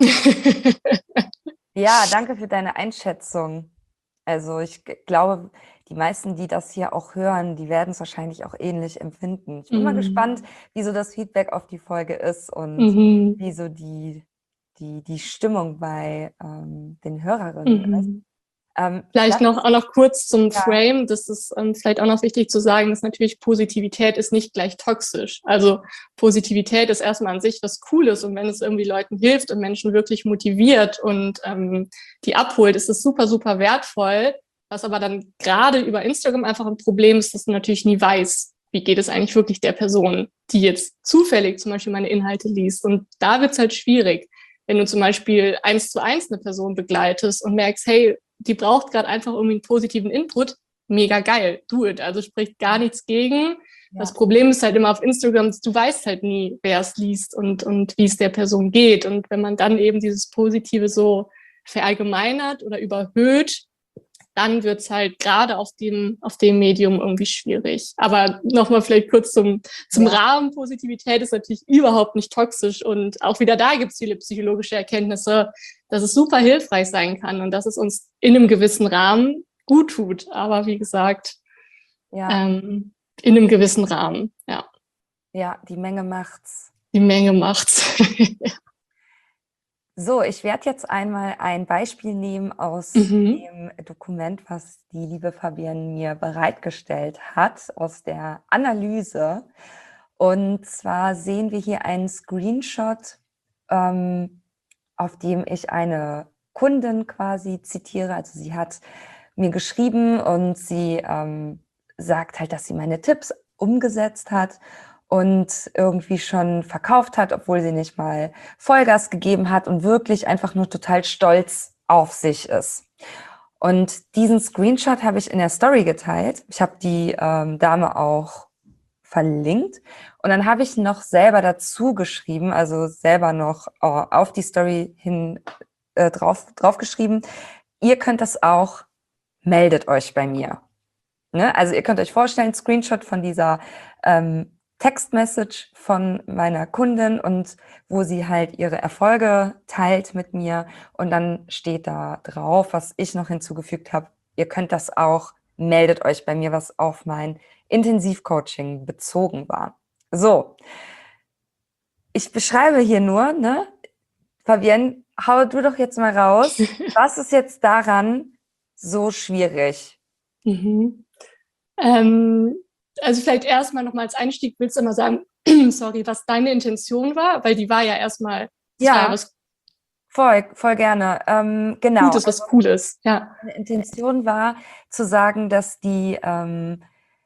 Ja, danke für deine Einschätzung. Also ich g- glaube, die meisten, die das hier auch hören, die werden es wahrscheinlich auch ähnlich empfinden. Ich bin mal Mhm. gespannt, wie so das Feedback auf die Folge ist und Mhm. wie so die, die, die Stimmung bei ähm, den Hörerinnen ist. Mhm. Ähm, Vielleicht lass noch uns, auch noch kurz zum ja, Frame. Das ist ähm, vielleicht auch noch wichtig zu sagen, dass natürlich Positivität ist nicht gleich toxisch. Also Positivität ist erstmal an sich was Cooles und wenn es irgendwie Leuten hilft und Menschen wirklich motiviert und ähm, die abholt, ist es super, super wertvoll. Was aber dann gerade über Instagram einfach ein Problem ist, dass du natürlich nie weißt, wie geht es eigentlich wirklich der Person, die jetzt zufällig zum Beispiel meine Inhalte liest. Und da wird es halt schwierig, wenn du zum Beispiel eins zu eins eine Person begleitest und merkst, hey, die braucht gerade einfach irgendwie einen positiven Input, mega geil, do it. Also spricht gar nichts gegen. Ja. Das Problem ist halt immer auf Instagram, du weißt halt nie, wer es liest und, und wie es der Person geht. Und wenn man dann eben dieses Positive so verallgemeinert oder überhöht, dann wird's halt gerade auf dem, auf dem Medium irgendwie schwierig. Aber nochmal vielleicht kurz zum, zum Ja. Rahmen. Positivität ist natürlich überhaupt nicht toxisch. Und auch wieder da gibt's viele psychologische Erkenntnisse, dass es super hilfreich sein kann und dass es uns in einem gewissen Rahmen gut tut. Aber wie gesagt, Ja, ähm, in einem gewissen Rahmen, ja. ja, die Menge macht's. Die Menge macht's. So, ich werde jetzt einmal ein Beispiel nehmen aus Mhm. dem Dokument, was die liebe Fabienne mir bereitgestellt hat, aus der Analyse. Und zwar sehen wir hier einen Screenshot, ähm, auf dem ich eine Kundin quasi zitiere. Also sie hat mir geschrieben und sie ähm, sagt halt, dass sie meine Tipps umgesetzt hat und irgendwie schon verkauft hat, obwohl sie nicht mal Vollgas gegeben hat und wirklich einfach nur total stolz auf sich ist. Und diesen Screenshot habe ich in der Story geteilt. Ich habe die ähm, Dame auch verlinkt und dann habe ich noch selber dazu geschrieben, also selber noch äh, auf die Story hin äh, drauf, drauf geschrieben, ihr könnt das auch, meldet euch bei mir. Ne? Also ihr könnt euch vorstellen, Screenshot von dieser ähm, Textmessage von meiner Kundin und wo sie halt ihre Erfolge teilt mit mir und dann steht da drauf, was ich noch hinzugefügt habe, ihr könnt das auch, meldet euch bei mir, was auf mein Intensivcoaching bezogen war. So, ich beschreibe hier nur, ne, Fabienne, hau du doch jetzt mal raus, was ist jetzt daran so schwierig? Mhm. Ähm, also vielleicht erstmal nochmal als Einstieg, willst du mal sagen, sorry, was deine Intention war? Weil die war ja erstmal, das war ja Ja, was voll, voll gerne. Ähm, genau. Gutes, was Cooles, ja. Meine Intention war zu sagen, dass die ähm,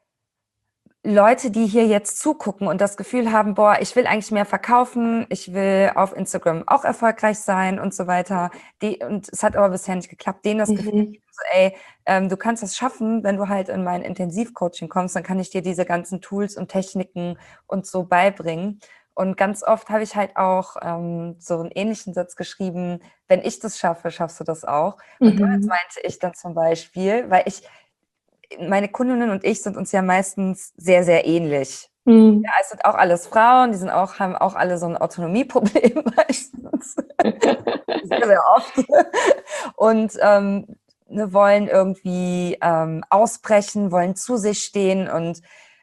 Leute, die hier jetzt zugucken und das Gefühl haben, boah, ich will eigentlich mehr verkaufen, ich will auf Instagram auch erfolgreich sein und so weiter, die, und es hat aber bisher nicht geklappt, denen das Gefühl Mhm. geben, so, ey, ähm, du kannst das schaffen, wenn du halt in mein Intensivcoaching kommst, dann kann ich dir diese ganzen Tools und Techniken und so beibringen. Und ganz oft habe ich halt auch ähm, so einen ähnlichen Satz geschrieben, wenn ich das schaffe, schaffst du das auch. Und damit Mhm. meinte ich dann zum Beispiel, weil ich, meine Kundinnen und ich sind uns ja meistens sehr, sehr ähnlich. Mhm. Ja, es sind auch alles Frauen, die sind auch, haben auch alle so ein Autonomieproblem meistens. Sehr, sehr oft. Und ähm, ne, wollen irgendwie ähm, ausbrechen, wollen zu sich stehen. Und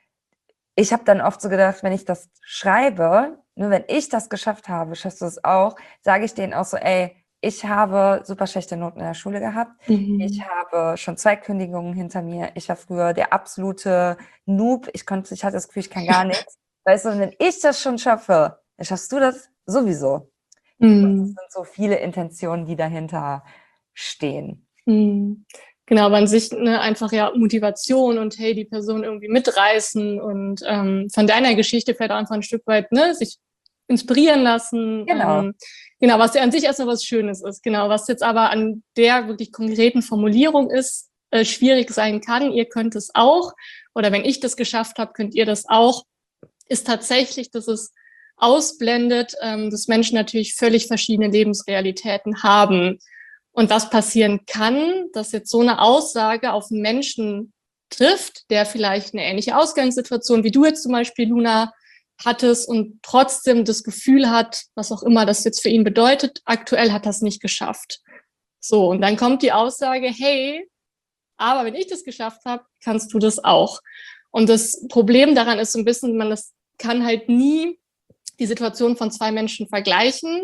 ich habe dann oft so gedacht, wenn ich das schreibe, nur wenn ich das geschafft habe, schaffst du es auch, sage ich denen auch so, ey, ich habe super schlechte Noten in der Schule gehabt. Ich Mhm. habe schon zwei Kündigungen hinter mir. Ich war früher der absolute Noob. Ich konnte, ich hatte das Gefühl, ich kann gar nichts. Weißt du, und wenn ich das schon schaffe, dann schaffst du das sowieso. Und es Mhm. sind so viele Intentionen, die dahinter stehen. Mhm. Genau, aber an sich ne, einfach ja Motivation und hey, die Person irgendwie mitreißen und ähm, von deiner Geschichte vielleicht auch einfach ein Stück weit ne, sich inspirieren lassen. Genau. Ähm, genau, was ja an sich erstmal was Schönes ist. Genau, was jetzt aber an der wirklich konkreten Formulierung ist, äh, schwierig sein kann. Ihr könnt es auch oder wenn ich das geschafft habe, könnt ihr das auch. Ist tatsächlich, dass es ausblendet, ähm, dass Menschen natürlich völlig verschiedene Lebensrealitäten haben. Und was passieren kann, dass jetzt so eine Aussage auf einen Menschen trifft, der vielleicht eine ähnliche Ausgangssituation wie du jetzt zum Beispiel, Luna, hattest und trotzdem das Gefühl hat, was auch immer das jetzt für ihn bedeutet, aktuell hat das nicht geschafft. So, und dann kommt die Aussage, hey, aber wenn ich das geschafft habe, kannst du das auch. Und das Problem daran ist so ein bisschen, man das kann halt nie die Situation von zwei Menschen vergleichen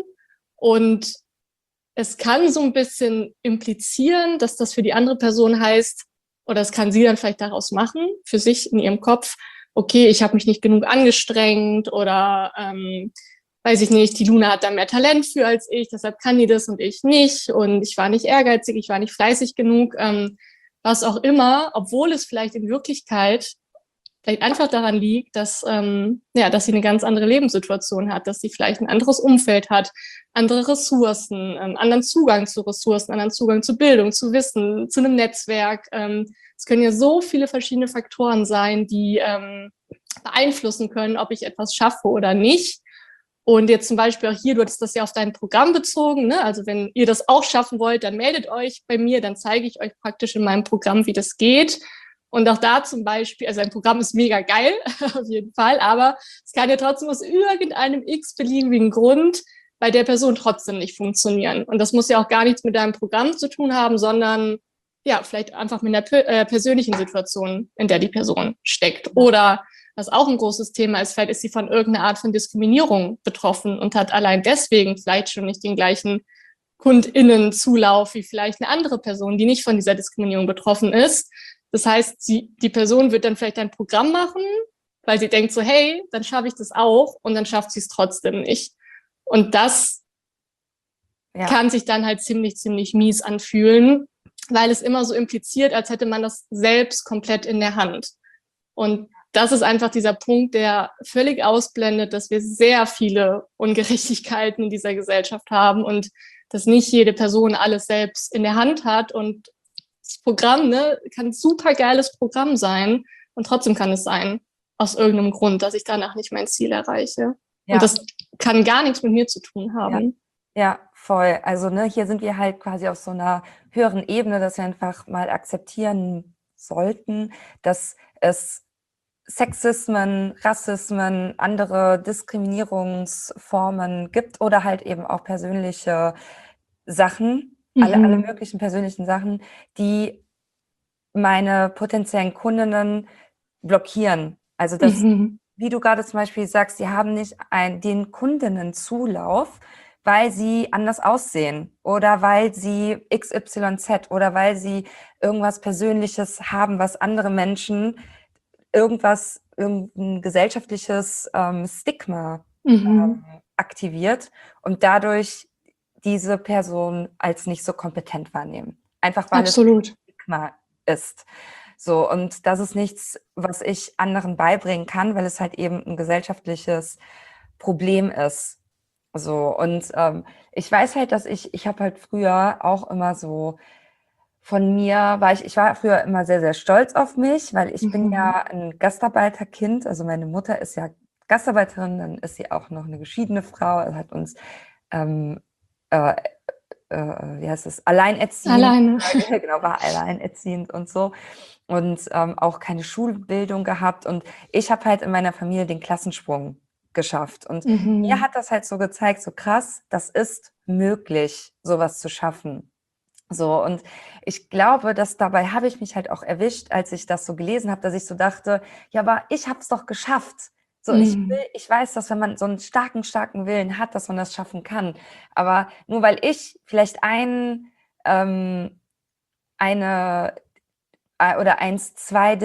und es kann so ein bisschen implizieren, dass das für die andere Person heißt, oder das kann sie dann vielleicht daraus machen, für sich in ihrem Kopf, okay, ich habe mich nicht genug angestrengt oder ähm, weiß ich nicht, die Luna hat da mehr Talent für als ich, deshalb kann die das und ich nicht und ich war nicht ehrgeizig, ich war nicht fleißig genug, ähm, was auch immer, obwohl es vielleicht in Wirklichkeit vielleicht einfach daran liegt, dass, ähm, ja, dass sie eine ganz andere Lebenssituation hat, dass sie vielleicht ein anderes Umfeld hat, andere Ressourcen, ähm, anderen Zugang zu Ressourcen, anderen Zugang zu Bildung, zu Wissen, zu einem Netzwerk. Ähm, es können ja so viele verschiedene Faktoren sein, die, ähm, beeinflussen können, ob ich etwas schaffe oder nicht. Und jetzt zum Beispiel auch hier, du hattest das ja auf dein Programm bezogen, ne? Also wenn ihr das auch schaffen wollt, dann meldet euch bei mir, dann zeige ich euch praktisch in meinem Programm, wie das geht. Und auch da zum Beispiel, also ein Programm ist mega geil, auf jeden Fall, aber es kann ja trotzdem aus irgendeinem x-beliebigen Grund bei der Person trotzdem nicht funktionieren. Und das muss ja auch gar nichts mit deinem Programm zu tun haben, sondern ja, vielleicht einfach mit einer äh, persönlichen Situation, in der die Person steckt. Oder was auch ein großes Thema ist, vielleicht ist sie von irgendeiner Art von Diskriminierung betroffen und hat allein deswegen vielleicht schon nicht den gleichen KundInnen-Zulauf wie vielleicht eine andere Person, die nicht von dieser Diskriminierung betroffen ist. Das heißt, sie, die Person wird dann vielleicht ein Programm machen, weil sie denkt so, hey, dann schaffe ich das auch, und dann schafft sie es trotzdem nicht. Und das ja. kann sich dann halt ziemlich, ziemlich mies anfühlen, weil es immer so impliziert, als hätte man das selbst komplett in der Hand. Und das ist einfach dieser Punkt, der völlig ausblendet, dass wir sehr viele Ungerechtigkeiten in dieser Gesellschaft haben und dass nicht jede Person alles selbst in der Hand hat. Und das Programm, ne, kann ein super geiles Programm sein, und trotzdem kann es sein, aus irgendeinem Grund, dass ich danach nicht mein Ziel erreiche. Ja. Und das kann gar nichts mit mir zu tun haben. Ja, ja, voll. Also ne, hier sind wir halt quasi auf so einer höheren Ebene, dass wir einfach mal akzeptieren sollten, dass es Sexismen, Rassismen, andere Diskriminierungsformen gibt oder halt eben auch persönliche Sachen, mhm. alle, alle möglichen persönlichen Sachen, die meine potenziellen Kundinnen blockieren. Also das, mhm. wie du gerade zum Beispiel sagst, sie haben nicht ein, den Kundinnenzulauf, weil sie anders aussehen oder weil sie X Y Z oder weil sie irgendwas Persönliches haben, was andere Menschen irgendwas, irgendein gesellschaftliches ähm, Stigma mhm. ähm, aktiviert und dadurch diese Person als nicht so kompetent wahrnehmen. Einfach weil Absolut. es ein Stigma ist. So, und das ist nichts, was ich anderen beibringen kann, weil es halt eben ein gesellschaftliches Problem ist. So, und ähm, ich weiß halt, dass ich, ich habe halt früher auch immer so von mir, war ich, ich war früher immer sehr, sehr stolz auf mich, weil ich mhm. bin ja ein Gastarbeiterkind, also meine Mutter ist ja Gastarbeiterin, dann ist sie auch noch eine geschiedene Frau, hat uns, ähm, äh, äh, wie heißt es, alleinerziehend, Alleine. genau, war alleinerziehend und so und ähm, auch keine Schulbildung gehabt, und ich habe halt in meiner Familie den Klassensprung geschafft, und mhm. mir hat das halt so gezeigt, so krass, das ist möglich, sowas zu schaffen. So, und ich glaube, dass dabei habe ich mich halt auch erwischt, als ich das so gelesen habe, dass ich so dachte, ja, aber ich habe es doch geschafft. So, mhm. ich will, ich weiß, dass wenn man so einen starken, starken Willen hat, dass man das schaffen kann. Aber nur weil ich vielleicht ein, ähm, eine oder eins, zwei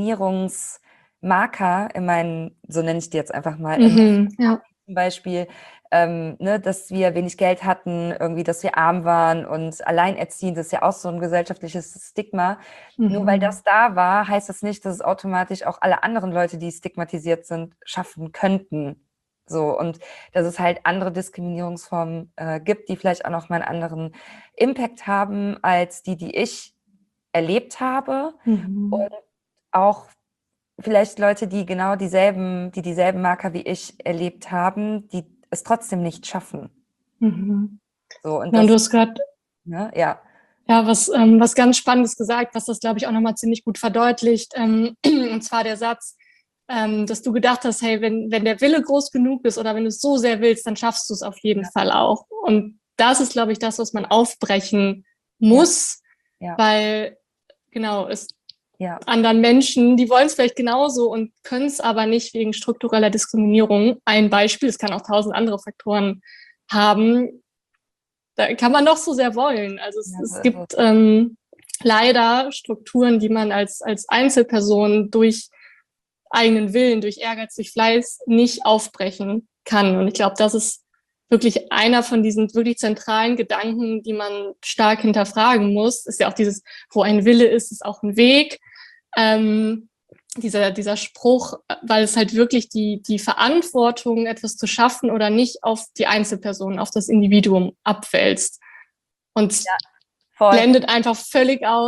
Diskriminierungsmarker in meinen, so nenne ich die jetzt einfach mal, mhm, ja. zum Beispiel, ähm, ne, dass wir wenig Geld hatten, irgendwie, dass wir arm waren und alleinerziehend, das ist ja auch so ein gesellschaftliches Stigma. Mhm. Nur weil das da war, heißt das nicht, dass es automatisch auch alle anderen Leute, die stigmatisiert sind, schaffen könnten. So, und dass es halt andere Diskriminierungsformen äh, gibt, die vielleicht auch noch mal einen anderen Impact haben als die, die ich erlebt habe. Mhm. Und auch vielleicht Leute, die genau dieselben, die dieselben Marker wie ich erlebt haben, die es trotzdem nicht schaffen. Mhm. So, und, ja, das, und du hast gerade ne, ja. ja, was, ähm, was ganz Spannendes gesagt, was das, glaube ich, auch nochmal ziemlich gut verdeutlicht. Ähm, und zwar der Satz, ähm, dass du gedacht hast, hey, wenn, wenn der Wille groß genug ist oder wenn du es so sehr willst, dann schaffst du es auf jeden ja. Fall auch. Und das ist, glaube ich, das, was man aufbrechen muss, ja. Ja. weil, genau, es Ja. anderen Menschen, die wollen es vielleicht genauso und können es aber nicht wegen struktureller Diskriminierung. Ein Beispiel, es kann auch tausend andere Faktoren haben. Da kann man noch so sehr wollen. Also es, ja, es gibt ähm, leider Strukturen, die man als, als Einzelperson durch eigenen Willen, durch Ehrgeiz, durch Fleiß nicht aufbrechen kann. Und ich glaube, das ist wirklich einer von diesen wirklich zentralen Gedanken, die man stark hinterfragen muss. Ist ja auch dieses, wo ein Wille ist, ist auch ein Weg. Ähm, dieser, dieser Spruch, weil es halt wirklich die, die Verantwortung, etwas zu schaffen oder nicht, auf die Einzelperson, auf das Individuum abwälzt. Und ja, blendet einfach völlig aus,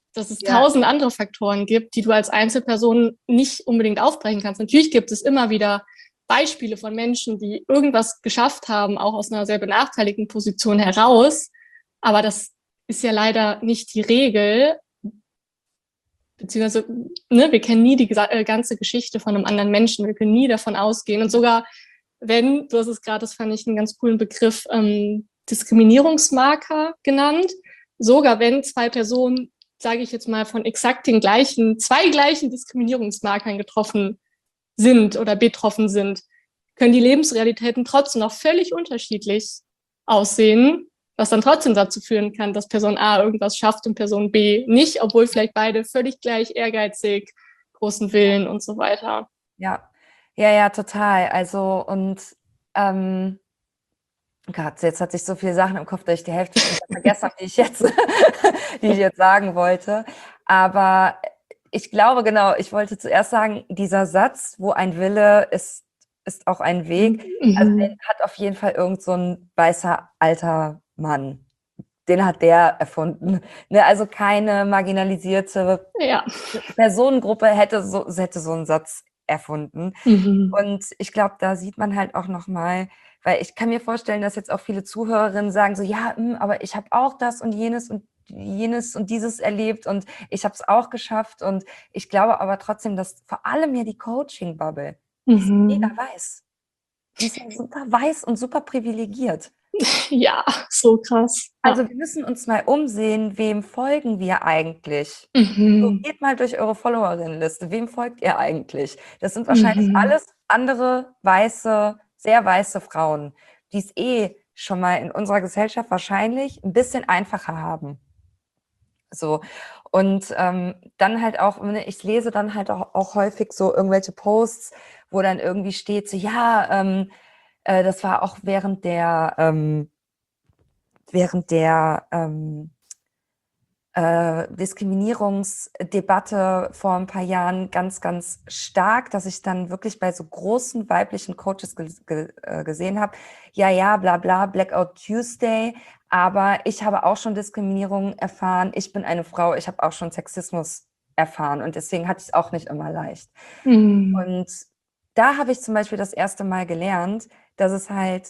dass es Ja. tausend andere Faktoren gibt, die du als Einzelperson nicht unbedingt aufbrechen kannst. Natürlich gibt es immer wieder Beispiele von Menschen, die irgendwas geschafft haben, auch aus einer sehr benachteiligten Position heraus. Aber das ist ja leider nicht die Regel. Beziehungsweise, ne, wir kennen nie die gesa- ganze Geschichte von einem anderen Menschen. Wir können nie davon ausgehen. Und sogar wenn, du hast es gerade, das fand ich einen ganz coolen Begriff, ähm, Diskriminierungsmarker genannt, sogar wenn zwei Personen, sage ich jetzt mal, von exakt den gleichen, zwei gleichen Diskriminierungsmarkern getroffen sind oder betroffen sind, können die Lebensrealitäten trotzdem noch völlig unterschiedlich aussehen, was dann trotzdem dazu führen kann, dass Person A irgendwas schafft und Person B nicht, obwohl vielleicht beide völlig gleich ehrgeizig, großen Willen und so weiter. Ja, ja, ja, total. Also und ähm, Gott, jetzt hatte ich so viele Sachen im Kopf, dass ich die Hälfte schon wieder vergessen habe, die ich jetzt, die ich jetzt sagen wollte. Aber ich glaube, genau, ich wollte zuerst sagen, dieser Satz, wo ein Wille ist, ist auch ein Weg, also den Mhm. hat auf jeden Fall irgend so ein weißer alter Mann. Den hat der erfunden. Ne, also keine marginalisierte Ja. Personengruppe hätte so, hätte so einen Satz erfunden. Mhm. Und ich glaube, da sieht man halt auch nochmal, weil ich kann mir vorstellen, dass jetzt auch viele Zuhörerinnen sagen so, ja, mh, aber ich habe auch das und jenes und jenes und dieses erlebt und ich habe es auch geschafft. Und ich glaube aber trotzdem, dass vor allem ja die Coaching-Bubble, die ist mega Mhm. weiß. Die ist ja super weiß und super privilegiert. Ja, so krass. Ja. Also wir müssen uns mal umsehen, wem folgen wir eigentlich? So, Mhm. geht mal durch eure Followerinnenliste. Wem folgt ihr eigentlich? Das sind wahrscheinlich Mhm. alles andere weiße, sehr weiße Frauen, die es eh schon mal in unserer Gesellschaft wahrscheinlich ein bisschen einfacher haben. So. Und ähm, dann halt auch, ne, ich lese dann halt auch, auch häufig so irgendwelche Posts, wo dann irgendwie steht, so ja, ähm, äh, das war auch während der, ähm, während der ähm, äh, Diskriminierungsdebatte vor ein paar Jahren ganz, ganz stark, dass ich dann wirklich bei so großen weiblichen Coaches ge ge äh, gesehen habe, ja, ja, bla bla, Blackout Tuesday, aber ich habe auch schon Diskriminierung erfahren, ich bin eine Frau, ich habe auch schon Sexismus erfahren und deswegen hatte ich es auch nicht immer leicht. Mhm. Und da habe ich zum Beispiel das erste Mal gelernt, dass es halt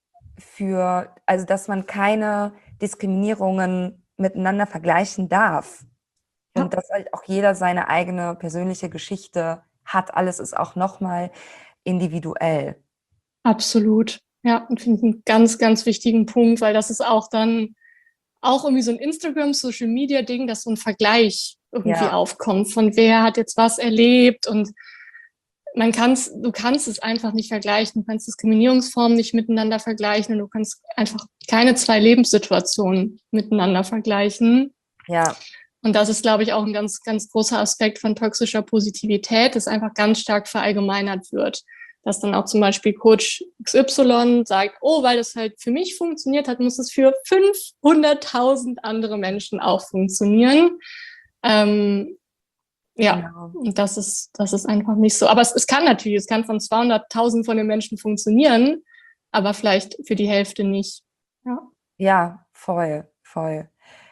für, also dass man keine Diskriminierungen miteinander vergleichen darf. Und Ja, dass halt auch jeder seine eigene persönliche Geschichte hat. Alles ist auch nochmal individuell. absolut. Ja, und finde ich einen ganz, ganz wichtigen Punkt, weil das ist auch dann auch irgendwie so ein Instagram-Social-Media-Ding, dass so ein Vergleich irgendwie Ja, aufkommt, von wer hat jetzt was erlebt und man kann's, du kannst es einfach nicht vergleichen, du kannst Diskriminierungsformen nicht miteinander vergleichen und du kannst einfach keine zwei Lebenssituationen miteinander vergleichen. ja, Und das ist, glaube ich, auch ein ganz, ganz großer Aspekt von toxischer Positivität, dass einfach ganz stark verallgemeinert wird. Dass dann auch zum Beispiel Coach X Y sagt, oh, weil das halt für mich funktioniert hat, muss es für fünfhunderttausend andere Menschen auch funktionieren. Ähm, ja, genau. und das ist, das ist einfach nicht so. Aber es, es kann natürlich, es kann von zweihunderttausend von den Menschen funktionieren, aber vielleicht für die Hälfte nicht. Ja. Ja, voll, voll.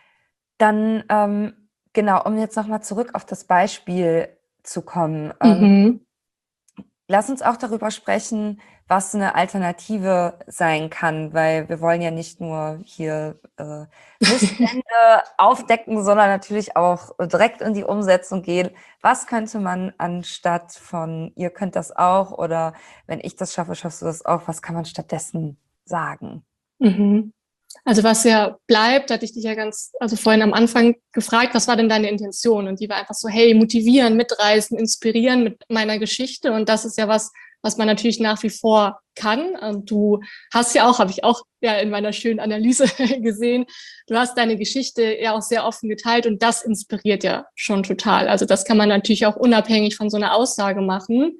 Dann, ähm, genau, um jetzt nochmal zurück auf das Beispiel zu kommen. Ähm, Mhm. Lass uns auch darüber sprechen, was eine Alternative sein kann, weil wir wollen ja nicht nur hier äh, Missstände aufdecken, sondern natürlich auch direkt in die Umsetzung gehen. Was könnte man anstatt von ihr könnt das auch oder wenn ich das schaffe, schaffst du das auch, was kann man stattdessen sagen? Mhm. Also was ja bleibt, hatte ich dich ja ganz, also vorhin am Anfang gefragt, was war denn deine Intention? Und die war einfach so, hey, motivieren, mitreißen, inspirieren mit meiner Geschichte. Und das ist ja was, was man natürlich nach wie vor kann. Und du hast ja auch, habe ich auch ja in meiner schönen Analyse gesehen, du hast deine Geschichte ja auch sehr offen geteilt und das inspiriert ja schon total. Also das kann man natürlich auch unabhängig von so einer Aussage machen.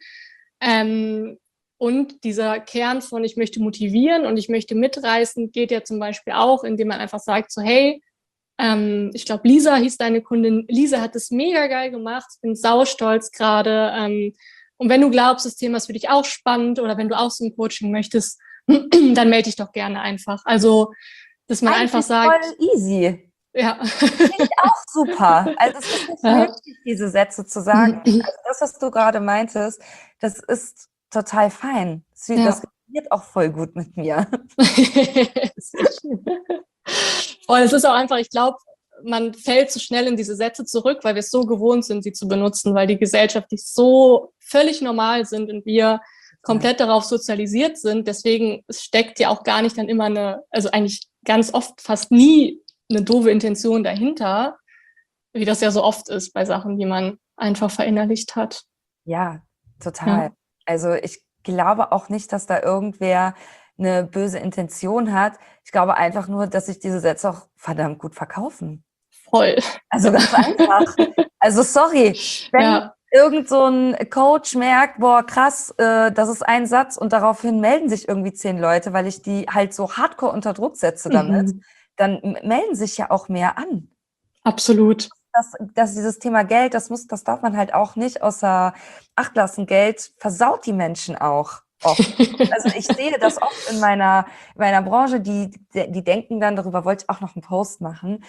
Ähm, und dieser Kern von ich möchte motivieren und ich möchte mitreißen, geht ja zum Beispiel auch, indem man einfach sagt, so hey, ähm, ich glaube, Lisa hieß deine Kundin, Lisa hat es mega geil gemacht, bin saustolz gerade. Ähm, und wenn du glaubst, das Thema ist für dich auch spannend oder wenn du auch so ein Coaching möchtest, dann melde dich doch gerne einfach. Also, dass man einfach Eigentlich sagt, voll easy. Ja. Finde ich auch super. Also es ist nicht Ja. nötig, diese Sätze zu sagen. Also das, was du gerade meintest, das ist total fein. Das das Ja. resoniert auch voll gut mit mir. Sehr schön. Und es ist auch einfach, ich glaube, man fällt so schnell in diese Sätze zurück, weil wir es so gewohnt sind, sie zu benutzen, weil die gesellschaftlich so völlig normal sind und wir komplett darauf sozialisiert sind. Deswegen steckt ja auch gar nicht dann immer eine, also eigentlich ganz oft fast nie eine doofe Intention dahinter, wie das ja so oft ist bei Sachen, die man einfach verinnerlicht hat. Ja, total. Ja, Also ich glaube auch nicht, dass da irgendwer eine böse Intention hat. Ich glaube einfach nur, dass sich diese Sätze auch verdammt gut verkaufen. voll. Also ganz einfach. Also sorry, wenn Ja. irgend so ein Coach merkt, boah, krass, äh, das ist ein Satz und daraufhin melden sich irgendwie zehn Leute, weil ich die halt so hardcore unter Druck setze damit, Mhm. dann m- melden sich ja auch mehr an. Absolut. Das, das dieses Thema Geld, das muss, das darf man halt auch nicht außer Acht lassen. Geld versaut die Menschen auch oft. Also ich sehe das oft in meiner, in meiner Branche, die, die, die denken dann, darüber wollte ich auch noch einen Post machen,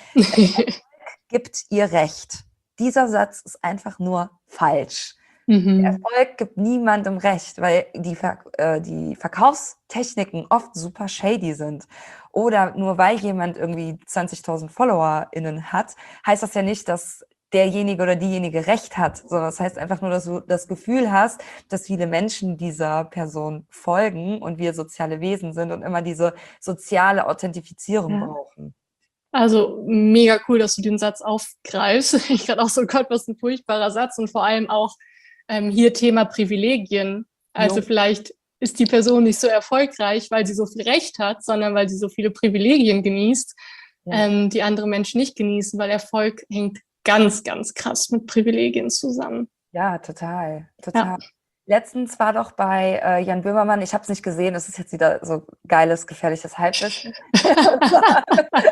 gibt ihr Recht. Dieser Satz ist einfach nur falsch. Mhm. Erfolg gibt niemandem Recht, weil die, Ver äh, die Verkaufstechniken oft super shady sind. Oder nur weil jemand irgendwie zwanzigtausend FollowerInnen hat, heißt das ja nicht, dass derjenige oder diejenige Recht hat, sondern das heißt einfach nur, dass du das Gefühl hast, dass viele Menschen dieser Person folgen und wir soziale Wesen sind und immer diese soziale Authentifizierung Ja. brauchen. Also mega cool, dass du den Satz aufgreifst. Ich gerade auch so, Gott, was ein furchtbarer Satz und vor allem auch ähm, hier Thema Privilegien. Also Jo. vielleicht ist die Person nicht so erfolgreich, weil sie so viel Recht hat, sondern weil sie so viele Privilegien genießt, Ja. ähm, die andere Menschen nicht genießen, weil Erfolg hängt ganz, ganz krass mit Privilegien zusammen. Ja, total, Ja. total. Letztens war doch bei äh, Jan Böhmermann, ich habe es nicht gesehen, es ist jetzt wieder so geiles, gefährliches Halbwissen. Und zwar,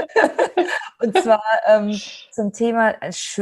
und zwar ähm, zum Thema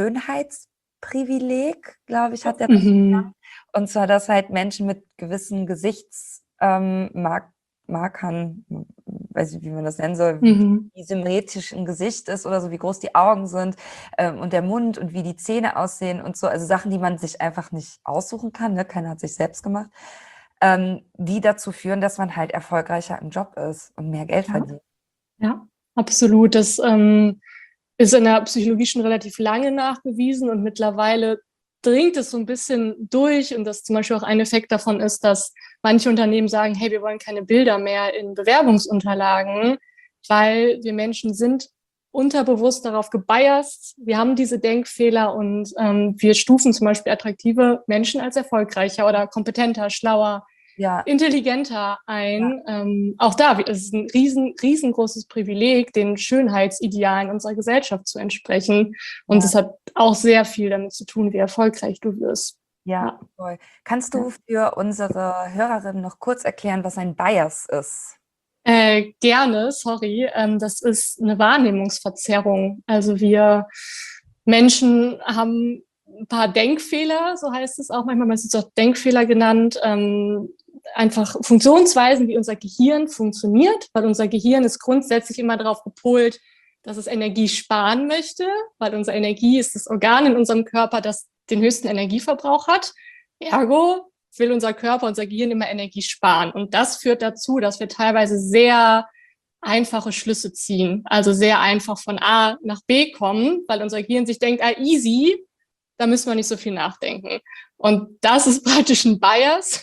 Schönheitsprivileg, glaube ich, hat der das Mhm. genannt. Und zwar, dass halt Menschen mit gewissen Gesichtsmarkern, ähm, Mark Markern, weiß ich, wie man das nennen soll, wie, Mhm. wie symmetrisch ein Gesicht ist oder so, wie groß die Augen sind ähm, und der Mund und wie die Zähne aussehen und so. Also Sachen, die man sich einfach nicht aussuchen kann, ne? Keiner hat sich selbst gemacht, ähm, die dazu führen, dass man halt erfolgreicher im Job ist und mehr Geld Ja. verdient. Ja, absolut. Das ähm, ist in der Psychologie schon relativ lange nachgewiesen und mittlerweile dringt es so ein bisschen durch und dass zum Beispiel auch ein Effekt davon ist, dass manche Unternehmen sagen, hey, wir wollen keine Bilder mehr in Bewerbungsunterlagen, weil wir Menschen sind unterbewusst darauf gebiased. Wir haben diese Denkfehler und ähm, wir stufen zum Beispiel attraktive Menschen als erfolgreicher oder kompetenter, schlauer, Ja, intelligenter ja, ein. Ähm, auch da es ist ein riesen, riesengroßes Privileg, den Schönheitsidealen unserer Gesellschaft zu entsprechen. Und ja, es hat auch sehr viel damit zu tun, wie erfolgreich du wirst. ja, Ja, voll. Kannst ja. du für unsere Hörerinnen noch kurz erklären, was ein Bias ist? Äh, gerne, sorry. Ähm, das ist eine Wahrnehmungsverzerrung. Also wir Menschen haben ein paar Denkfehler, so heißt es auch manchmal, man ist es auch Denkfehler genannt, ähm, einfach Funktionsweisen, wie unser Gehirn funktioniert, weil unser Gehirn ist grundsätzlich immer darauf gepolt, dass es Energie sparen möchte, weil unsere Energie ist das Organ in unserem Körper, das den höchsten Energieverbrauch hat. Ergo will unser Körper, unser Gehirn immer Energie sparen. Und das führt dazu, dass wir teilweise sehr einfache Schlüsse ziehen, also sehr einfach von A nach B kommen, weil unser Gehirn sich denkt, ah, easy, da müssen wir nicht so viel nachdenken. Und das ist praktisch ein Bias,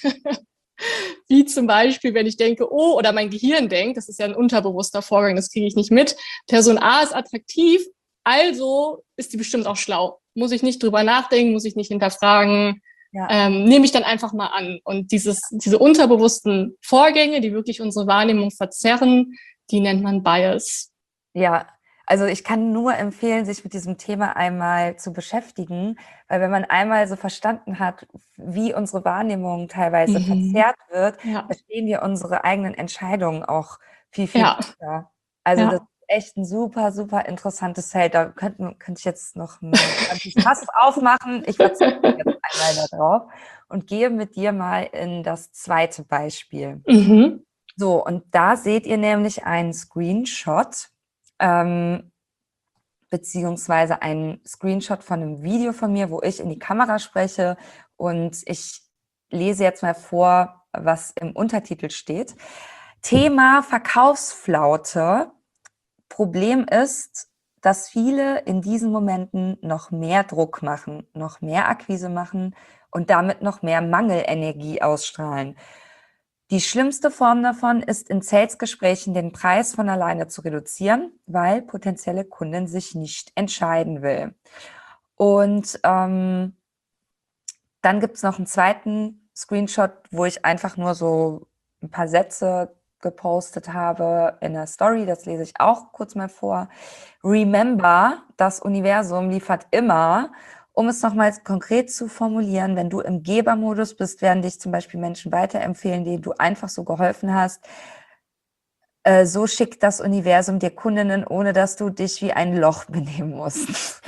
wie zum Beispiel, wenn ich denke, oh, oder mein Gehirn denkt, das ist ja ein unterbewusster Vorgang, das kriege ich nicht mit, Person A ist attraktiv, also ist die bestimmt auch schlau. Muss ich nicht drüber nachdenken, muss ich nicht hinterfragen, Ja, ähm, nehme ich dann einfach mal an. Und dieses, diese unterbewussten Vorgänge, die wirklich unsere Wahrnehmung verzerren, die nennt man Bias. ja. Also ich kann nur empfehlen, sich mit diesem Thema einmal zu beschäftigen, weil wenn man einmal so verstanden hat, wie unsere Wahrnehmung teilweise Mhm. verzerrt wird, Ja, verstehen wir unsere eigenen Entscheidungen auch viel, viel ja, besser. Also das ja. ist echt ein super, super interessantes Feld. Da könnten, könnte ich jetzt noch ein ganzes Fass aufmachen. Ich verzichte jetzt einmal darauf und gehe mit dir mal in das zweite Beispiel. Mhm. So, und da seht ihr nämlich einen Screenshot. Ähm, beziehungsweise ein Screenshot von einem Video von mir, wo ich in die Kamera spreche, und ich lese jetzt mal vor, was im Untertitel steht. Thema Verkaufsflaute. Problem ist, dass viele in diesen Momenten noch mehr Druck machen, noch mehr Akquise machen und damit noch mehr Mangelenergie ausstrahlen. Die schlimmste Form davon ist, in Sales-Gesprächen den Preis von alleine zu reduzieren, weil potenzielle Kundin sich nicht entscheiden will. Und ähm, dann gibt es noch einen zweiten Screenshot, wo ich einfach nur so ein paar Sätze gepostet habe in der Story. Das lese ich auch kurz mal vor. Remember, das Universum liefert immer. Um es nochmals konkret zu formulieren, wenn du im Gebermodus bist, werden dich zum Beispiel Menschen weiterempfehlen, denen du einfach so geholfen hast. Äh, so schickt das Universum dir Kundinnen, ohne dass du dich wie ein Loch benehmen musst.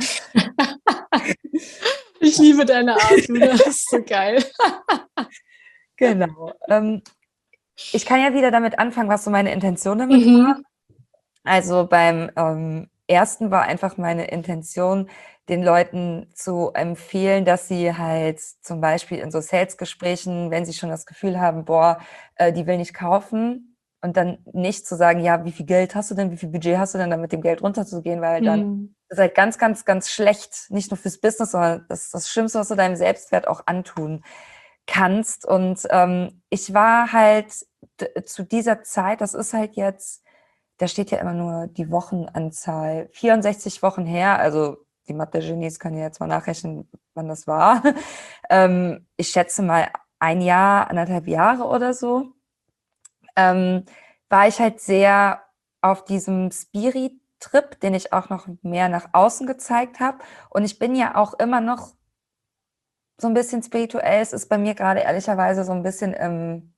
Ich liebe deine Art, du, das ist so geil. Genau. Ähm, ich kann ja wieder damit anfangen, was so meine Intention damit Mhm. war. Also beim ähm, ersten war einfach meine Intention, den Leuten zu empfehlen, dass sie halt zum Beispiel in so Sales-Gesprächen, wenn sie schon das Gefühl haben, boah, äh, die will nicht kaufen, und dann nicht zu sagen, ja, wie viel Geld hast du denn, wie viel Budget hast du denn, dann mit dem Geld runterzugehen, weil dann Mhm. ist halt ganz, ganz, ganz schlecht, nicht nur fürs Business, sondern das ist das Schlimmste, was du deinem Selbstwert auch antun kannst. Und ähm, ich war halt d- zu dieser Zeit, das ist halt jetzt, da steht ja immer nur die Wochenanzahl, vierundsechzig Wochen her, also die Mathe-Genies können ja jetzt mal nachrechnen, wann das war. ähm, ich schätze mal ein Jahr, anderthalb Jahre oder so, ähm, war ich halt sehr auf diesem Spirit-Trip, den ich auch noch mehr nach außen gezeigt habe. Und ich bin ja auch immer noch so ein bisschen spirituell. Es ist bei mir gerade ehrlicherweise so ein bisschen im,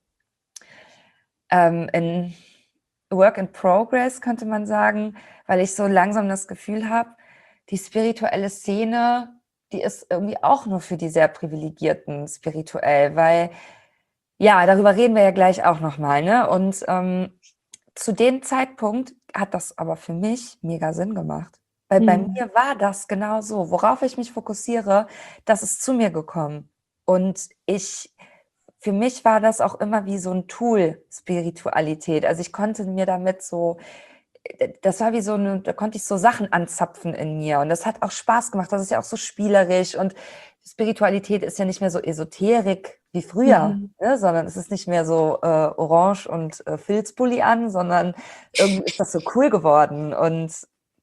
ähm, in Work in Progress, könnte man sagen, weil ich so langsam das Gefühl habe, die spirituelle Szene, die ist irgendwie auch nur für die sehr Privilegierten spirituell, weil, ja, darüber reden wir ja gleich auch nochmal, ne? Und ähm, zu dem Zeitpunkt hat das aber für mich mega Sinn gemacht. Weil bei Mhm. mir war das genau so, worauf ich mich fokussiere, das ist zu mir gekommen. Und ich, für mich war das auch immer wie so ein Tool, Spiritualität. Also ich konnte mir damit so, das war wie so eine, da konnte ich so Sachen anzapfen in mir. Und das hat auch Spaß gemacht. Das ist ja auch so spielerisch. Und Spiritualität ist ja nicht mehr so Esoterik wie früher, Mhm. ne? Sondern es ist nicht mehr so äh, Orange und äh, Filzpulli an, sondern irgendwie ist das so cool geworden. Und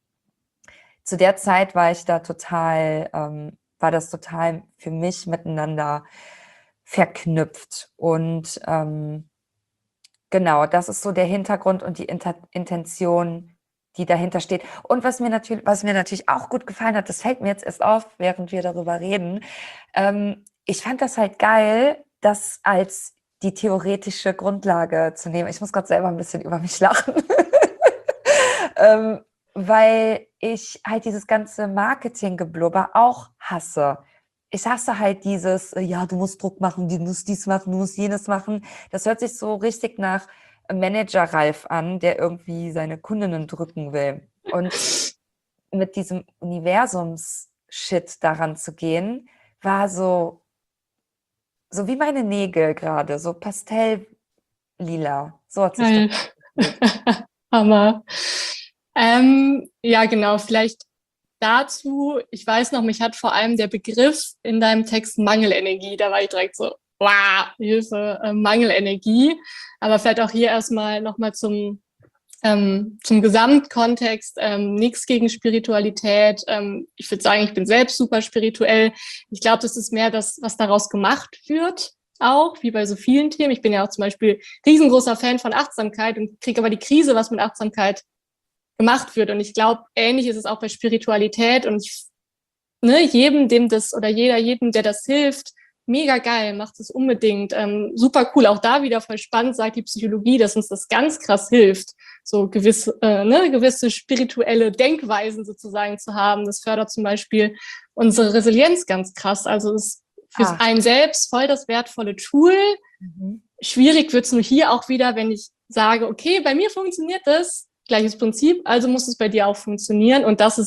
zu der Zeit war ich da total, ähm, war das total für mich miteinander verknüpft. Und ähm, genau, das ist so der Hintergrund und die Inter Intention, die dahinter steht. Und was mir natürlich, was mir natürlich auch gut gefallen hat, das fällt mir jetzt erst auf, während wir darüber reden. Ähm, ich fand das halt geil, das als die theoretische Grundlage zu nehmen. Ich muss gerade selber ein bisschen über mich lachen. ähm, weil ich halt dieses ganze Marketinggeblubber auch hasse. Ich hasse halt dieses, äh, ja, du musst Druck machen, du musst dies machen, du musst jenes machen. Das hört sich so richtig nach Manager Ralf an, der irgendwie seine Kundinnen drücken will. Und mit diesem Universums-Shit daran zu gehen, war so, so wie meine Nägel gerade, so pastelllila. So hat sich das Geil. angefühlt. Hammer. Ähm, ja, genau, vielleicht dazu, ich weiß noch, mich hat vor allem der Begriff in deinem Text Mangelenergie, da war ich direkt so, wow, Hilfe, äh, Mangelenergie. Aber vielleicht auch hier erstmal nochmal zum, ähm, zum Gesamtkontext, ähm, nichts gegen Spiritualität. Ähm, ich würde sagen, ich bin selbst super spirituell. Ich glaube, das ist mehr das, was daraus gemacht wird, auch, wie bei so vielen Themen. Ich bin ja auch zum Beispiel riesengroßer Fan von Achtsamkeit und kriege aber die Krise, was mit Achtsamkeit gemacht wird. Und ich glaube, ähnlich ist es auch bei Spiritualität. Und ich, ne, jedem, dem das oder jeder, jedem, der das hilft, mega geil, macht es unbedingt. Ähm, super cool. Auch da wieder voll spannend, sagt die Psychologie, dass uns das ganz krass hilft, so gewisse, äh, ne, gewisse spirituelle Denkweisen sozusagen zu haben. Das fördert zum Beispiel unsere Resilienz ganz krass. Also es ist für Ah. einen selbst voll das wertvolle Tool. Mhm. Schwierig wird es nur hier auch wieder, wenn ich sage, okay, bei mir funktioniert das, gleiches Prinzip, also muss es bei dir auch funktionieren. Und das ist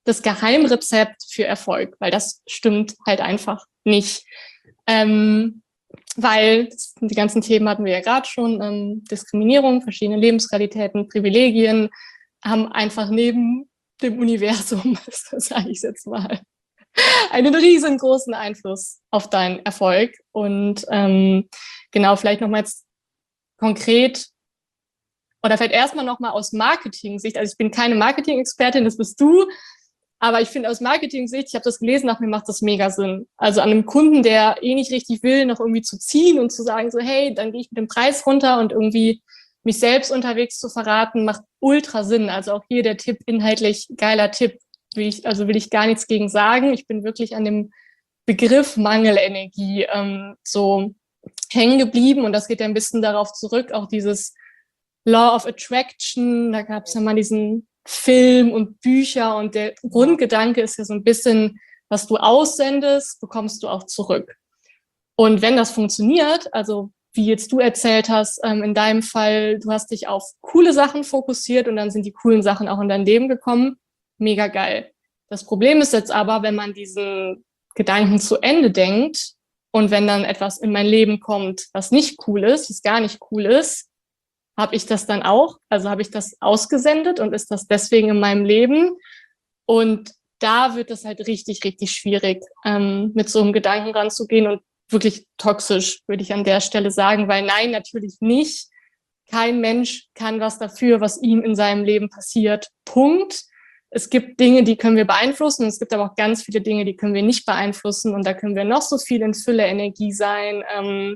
das Geheimrezept für Erfolg, weil das stimmt halt einfach nicht. Ähm, weil die ganzen Themen hatten wir ja gerade schon, ähm, Diskriminierung, verschiedene Lebensrealitäten, Privilegien, haben einfach neben dem Universum, so sage ich es jetzt mal, einen riesengroßen Einfluss auf deinen Erfolg. Und ähm, genau, vielleicht nochmal jetzt konkret oder vielleicht erstmal nochmal aus Marketing-Sicht. Also ich bin keine Marketing-Expertin, das bist du, aber ich finde aus Marketing-Sicht, ich habe das gelesen, nach mir macht das mega Sinn. Also an einem Kunden, der eh nicht richtig will, noch irgendwie zu ziehen und zu sagen so, hey, dann gehe ich mit dem Preis runter und irgendwie mich selbst unterwegs zu verraten, macht ultra Sinn. Also auch hier der Tipp, inhaltlich geiler Tipp. Will ich, also will ich gar nichts gegen sagen. Ich bin wirklich an dem Begriff Mangelenergie ähm, so hängen geblieben und das geht ja ein bisschen darauf zurück, auch dieses Law of Attraction, da gab es ja mal diesen Film und Bücher und der Grundgedanke ist ja so ein bisschen, was du aussendest, bekommst du auch zurück. Und wenn das funktioniert, also wie jetzt du erzählt hast, ähm, in deinem Fall, du hast dich auf coole Sachen fokussiert und dann sind die coolen Sachen auch in dein Leben gekommen, mega geil. Das Problem ist jetzt aber, wenn man diesen Gedanken zu Ende denkt und wenn dann etwas in mein Leben kommt, was nicht cool ist, was gar nicht cool ist, habe ich das dann auch? Also habe ich das ausgesendet und ist das deswegen in meinem Leben? Und da wird es halt richtig, richtig schwierig, ähm, mit so einem Gedanken ranzugehen und wirklich toxisch, würde ich an der Stelle sagen, weil nein, natürlich nicht. Kein Mensch kann was dafür, was ihm in seinem Leben passiert. Punkt. Es gibt Dinge, die können wir beeinflussen. Es gibt aber auch ganz viele Dinge, die können wir nicht beeinflussen. Und da können wir noch so viel in Fülle Energie sein. Ähm,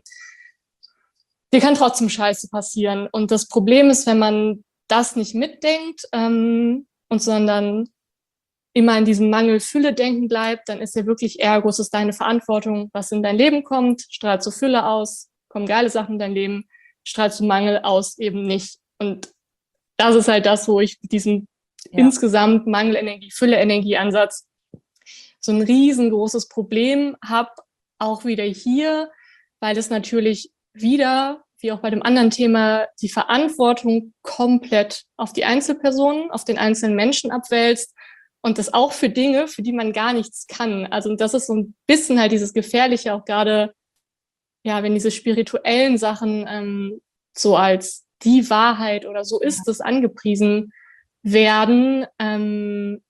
dir kann trotzdem Scheiße passieren. Und das Problem ist, wenn man das nicht mitdenkt ähm, und sondern immer in diesem Mangel-Fülle-Denken bleibt, dann ist ja wirklich ergo, es ist deine Verantwortung, was in dein Leben kommt, strahlst du Fülle aus, kommen geile Sachen in dein Leben, strahlst du Mangel aus, eben nicht. Und das ist halt das, wo ich mit diesem ja. insgesamt Mangelenergie, Fülle-Energie-Ansatz so ein riesengroßes Problem habe, auch wieder hier, weil es natürlich wieder, wie auch bei dem anderen Thema, die Verantwortung komplett auf die Einzelpersonen, auf den einzelnen Menschen abwälzt und das auch für Dinge, für die man gar nichts kann. Also das ist so ein bisschen halt dieses Gefährliche, auch gerade, ja, wenn diese spirituellen Sachen ähm, so als die Wahrheit oder so ist es angepriesen werden. Ähm,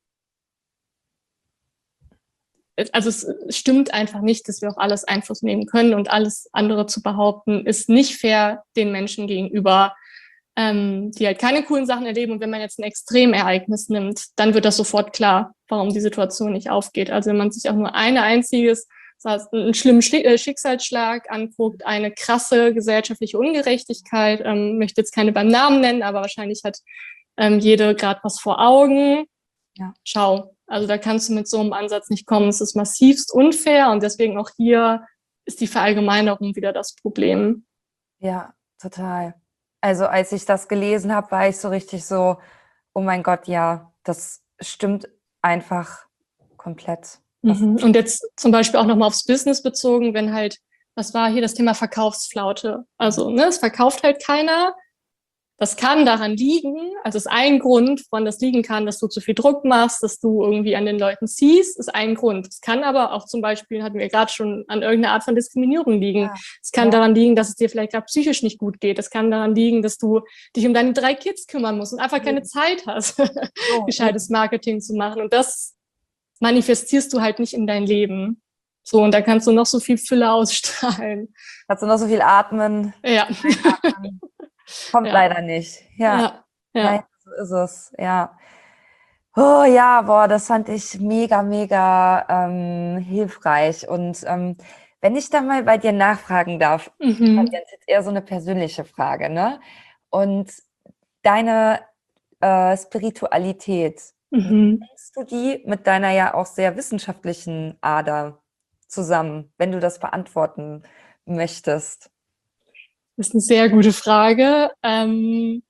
also es stimmt einfach nicht, dass wir auf alles Einfluss nehmen können und alles andere zu behaupten, ist nicht fair den Menschen gegenüber, ähm, die halt keine coolen Sachen erleben. Und wenn man jetzt ein Extremereignis nimmt, dann wird das sofort klar, warum die Situation nicht aufgeht. Also wenn man sich auch nur ein einziges, das heißt, einen schlimmen Schicksalsschlag anguckt, eine krasse gesellschaftliche Ungerechtigkeit, ähm, möchte jetzt keine beim Namen nennen, aber wahrscheinlich hat ähm, jede gerade was vor Augen. Ja. Ciao. Also da kannst du mit so einem Ansatz nicht kommen. Es ist massivst unfair und deswegen auch hier ist die Verallgemeinerung wieder das Problem. Ja, total. Also als ich das gelesen habe, war ich so richtig so, oh mein Gott, ja, das stimmt einfach komplett. Mhm. Und jetzt zum Beispiel auch nochmal aufs Business bezogen, wenn halt, was war hier das Thema Verkaufsflaute? Also ne, es verkauft halt keiner. Das kann daran liegen, also ist ein Grund, woran das liegen kann, dass du zu viel Druck machst, dass du irgendwie an den Leuten ziehst, ist ein Grund. Es kann aber auch zum Beispiel, hatten wir gerade schon, an irgendeiner Art von Diskriminierung liegen. Ja. Es kann ja. daran liegen, dass es dir vielleicht gerade psychisch nicht gut geht. Es kann daran liegen, dass du dich um deine drei Kids kümmern musst und einfach keine Zeit hast, oh, gescheites Marketing zu machen. Und das manifestierst du halt nicht in dein Leben. So, und da kannst du noch so viel Fülle ausstrahlen. Kannst du noch so viel atmen. Ja. Atmen. Kommt ja. leider nicht. Ja, ja. ja. Nein, so ist es. Ja. Oh ja, boah, das fand ich mega, mega ähm, hilfreich. Und ähm, wenn ich da mal bei dir nachfragen darf, mhm. das ist jetzt eher so eine persönliche Frage, ne? Und deine äh, Spiritualität, mhm. bringst du die mit deiner ja auch sehr wissenschaftlichen Ader zusammen, wenn du das beantworten möchtest? Das ist eine sehr gute Frage. Ähm,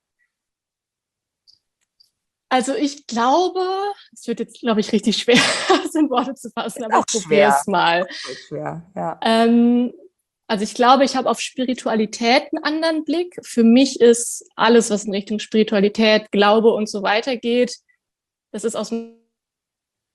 also ich glaube, es wird jetzt, glaube ich, richtig schwer, das in Worte zu fassen, aber ich probiere es mal. Schwer, ja. Ähm, also ich glaube, ich habe auf Spiritualität einen anderen Blick. Für mich ist alles, was in Richtung Spiritualität, Glaube und so weiter geht, das ist aus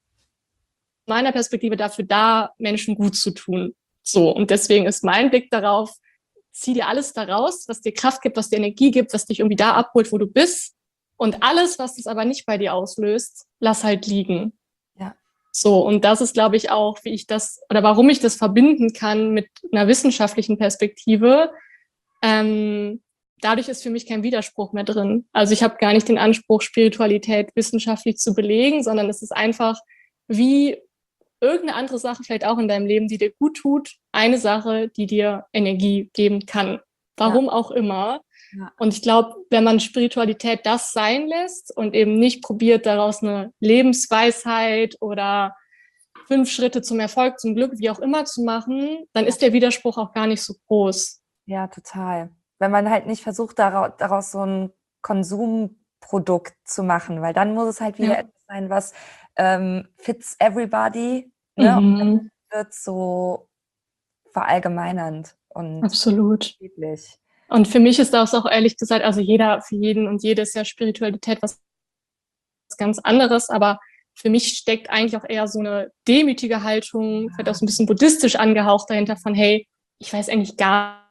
meiner Perspektive dafür da, Menschen gut zu tun. So, und deswegen ist mein Blick darauf, zieh dir alles daraus, was dir Kraft gibt, was dir Energie gibt, was dich irgendwie da abholt, wo du bist. Und alles, was das aber nicht bei dir auslöst, lass halt liegen. Ja. So, und das ist, glaube ich, auch, wie ich das, oder warum ich das verbinden kann mit einer wissenschaftlichen Perspektive. Ähm, dadurch ist für mich kein Widerspruch mehr drin. Also ich habe gar nicht den Anspruch, Spiritualität wissenschaftlich zu belegen, sondern es ist einfach wie irgendeine andere Sache, vielleicht auch in deinem Leben, die dir gut tut, eine Sache, die dir Energie geben kann. Warum ja. auch immer. Ja. Und ich glaube, wenn man Spiritualität das sein lässt und eben nicht probiert, daraus eine Lebensweisheit oder fünf Schritte zum Erfolg, zum Glück, wie auch immer zu machen, dann ist der Widerspruch auch gar nicht so groß. Ja, total. Wenn man halt nicht versucht, daraus, daraus so ein Konsumprodukt zu machen, weil dann muss es halt wieder ja. etwas sein, was ähm, fits everybody, ne? Mhm. Und dann wird so verallgemeinernd und absolut. Üblich. Und für mich ist das auch ehrlich gesagt, also jeder, für jeden und jede ist ja Spiritualität was ganz anderes, aber für mich steckt eigentlich auch eher so eine demütige Haltung, vielleicht auch so ein bisschen buddhistisch angehaucht dahinter von, hey, ich weiß eigentlich gar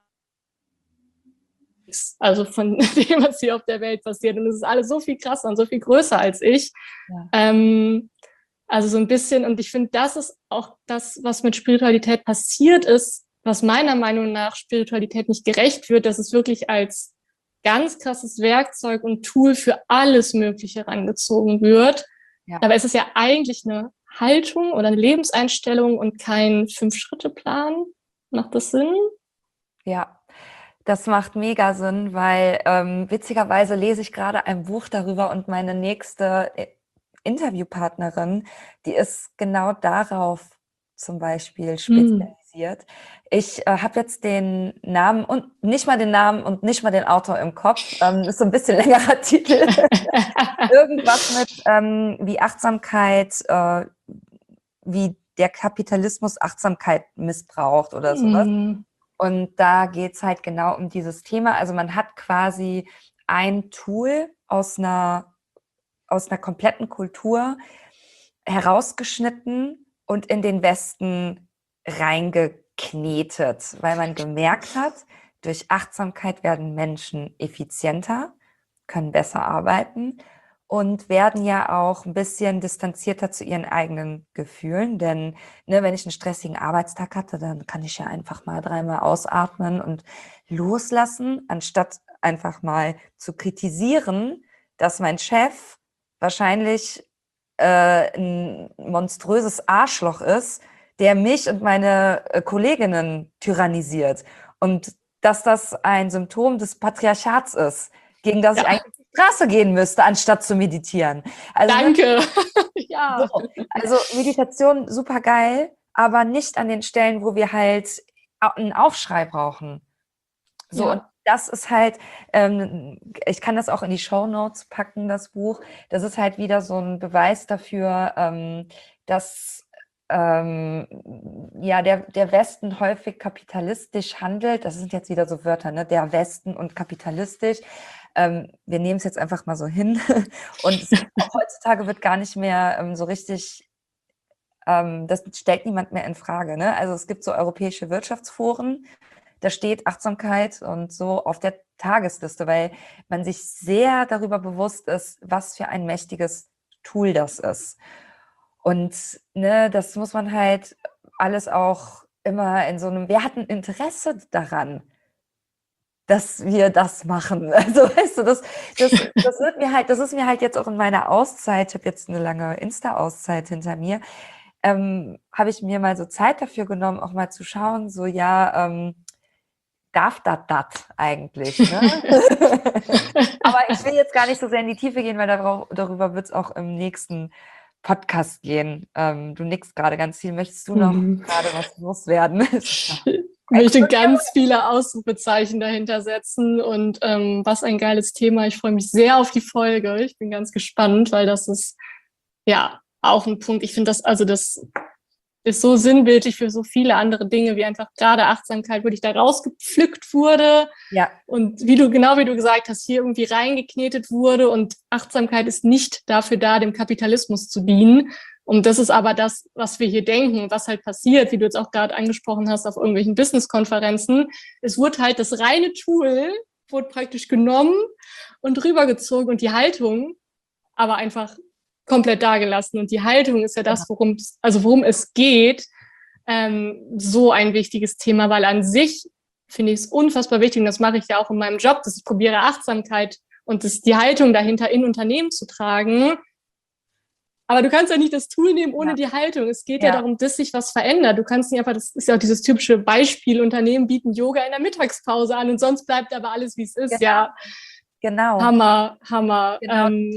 nichts, also von dem, was hier auf der Welt passiert. Und es ist alles so viel krasser und so viel größer als ich. Ja. Ähm, also so ein bisschen, und ich finde, das ist auch das, was mit Spiritualität passiert ist, was meiner Meinung nach Spiritualität nicht gerecht wird, dass es wirklich als ganz krasses Werkzeug und Tool für alles Mögliche herangezogen wird. Ja. Aber es ist ja eigentlich eine Haltung oder eine Lebenseinstellung und kein Fünf-Schritte-Plan. Macht das Sinn? Ja, das macht mega Sinn, weil ähm, witzigerweise lese ich gerade ein Buch darüber und meine nächste Interviewpartnerin, die ist genau darauf zum Beispiel spezialisiert. Mm. Ich äh, habe jetzt den Namen und nicht mal den Namen und nicht mal den Autor im Kopf. Ähm, ist so ein bisschen längerer Titel. Irgendwas mit ähm, wie Achtsamkeit, äh, wie der Kapitalismus Achtsamkeit missbraucht oder sowas. Mm. Und da geht's halt genau um dieses Thema. Also man hat quasi ein Tool aus einer aus einer kompletten Kultur herausgeschnitten und in den Westen reingeknetet, weil man gemerkt hat, durch Achtsamkeit werden Menschen effizienter, können besser arbeiten und werden ja auch ein bisschen distanzierter zu ihren eigenen Gefühlen. Denn ne, wenn ich einen stressigen Arbeitstag hatte, dann kann ich ja einfach mal dreimal ausatmen und loslassen, anstatt einfach mal zu kritisieren, dass mein Chef wahrscheinlich äh, ein monströses Arschloch ist, der mich und meine äh, Kolleginnen tyrannisiert. Und dass das ein Symptom des Patriarchats ist, gegen das ja. ich eigentlich auf die Straße gehen müsste, anstatt zu meditieren. Also, danke. ja. So, also Meditation super geil, aber nicht an den Stellen, wo wir halt einen Aufschrei brauchen. So, ja. und das ist halt, ähm, ich kann das auch in die Shownotes packen, das Buch. Das ist halt wieder so ein Beweis dafür, ähm, dass ähm, ja, der, der Westen häufig kapitalistisch handelt. Das sind jetzt wieder so Wörter, ne? Der Westen und kapitalistisch. Ähm, wir nehmen es jetzt einfach mal so hin. Und es, auch heutzutage wird gar nicht mehr ähm, so richtig, ähm, das stellt niemand mehr in Frage. Ne? Also es gibt so europäische Wirtschaftsforen, da steht Achtsamkeit und so auf der Tagesliste, weil man sich sehr darüber bewusst ist, was für ein mächtiges Tool das ist. Und ne, das muss man halt alles auch immer in so einem, wer hat ein Interesse daran, dass wir das machen? Also weißt du, das, das, das wird mir halt, das ist mir halt jetzt auch in meiner Auszeit, ich habe jetzt eine lange Insta-Auszeit hinter mir, ähm, habe ich mir mal so Zeit dafür genommen, auch mal zu schauen, so ja, ähm, darf das das eigentlich? Ne? Aber ich will jetzt gar nicht so sehr in die Tiefe gehen, weil darauf, darüber wird es auch im nächsten Podcast gehen. Ähm, du nickst gerade ganz viel. Möchtest du noch mhm. gerade was loswerden? Ich möchte ganz viele Ausrufezeichen dahinter setzen und ähm, was ein geiles Thema. Ich freue mich sehr auf die Folge. Ich bin ganz gespannt, weil das ist ja auch ein Punkt. Ich finde das, also das ist so sinnbildlich für so viele andere Dinge, wie einfach gerade Achtsamkeit, wirklich da rausgepflückt wurde. Ja. Und wie du, genau wie du gesagt hast, hier irgendwie reingeknetet wurde. Und Achtsamkeit ist nicht dafür da, dem Kapitalismus zu dienen, Und das ist aber das, was wir hier denken, was halt passiert, wie du jetzt auch gerade angesprochen hast, auf irgendwelchen Business-Konferenzen. Es wurde halt das reine Tool, wurde praktisch genommen und rübergezogen und die Haltung aber einfach komplett dagelassen. Und die Haltung ist ja das, worum es, also worum es geht, ähm, so ein wichtiges Thema, weil an sich finde ich es unfassbar wichtig, und das mache ich ja auch in meinem Job, dass ich probiere, Achtsamkeit und das, die Haltung dahinter in Unternehmen zu tragen. Aber du kannst ja nicht das Tool nehmen ohne ja. die Haltung. Es geht ja. ja darum, dass sich was verändert. Du kannst nicht einfach, das ist ja auch dieses typische Beispiel, Unternehmen bieten Yoga in der Mittagspause an und sonst bleibt aber alles, wie es ist. Genau. Ja, genau. Hammer, Hammer. Genau, ähm,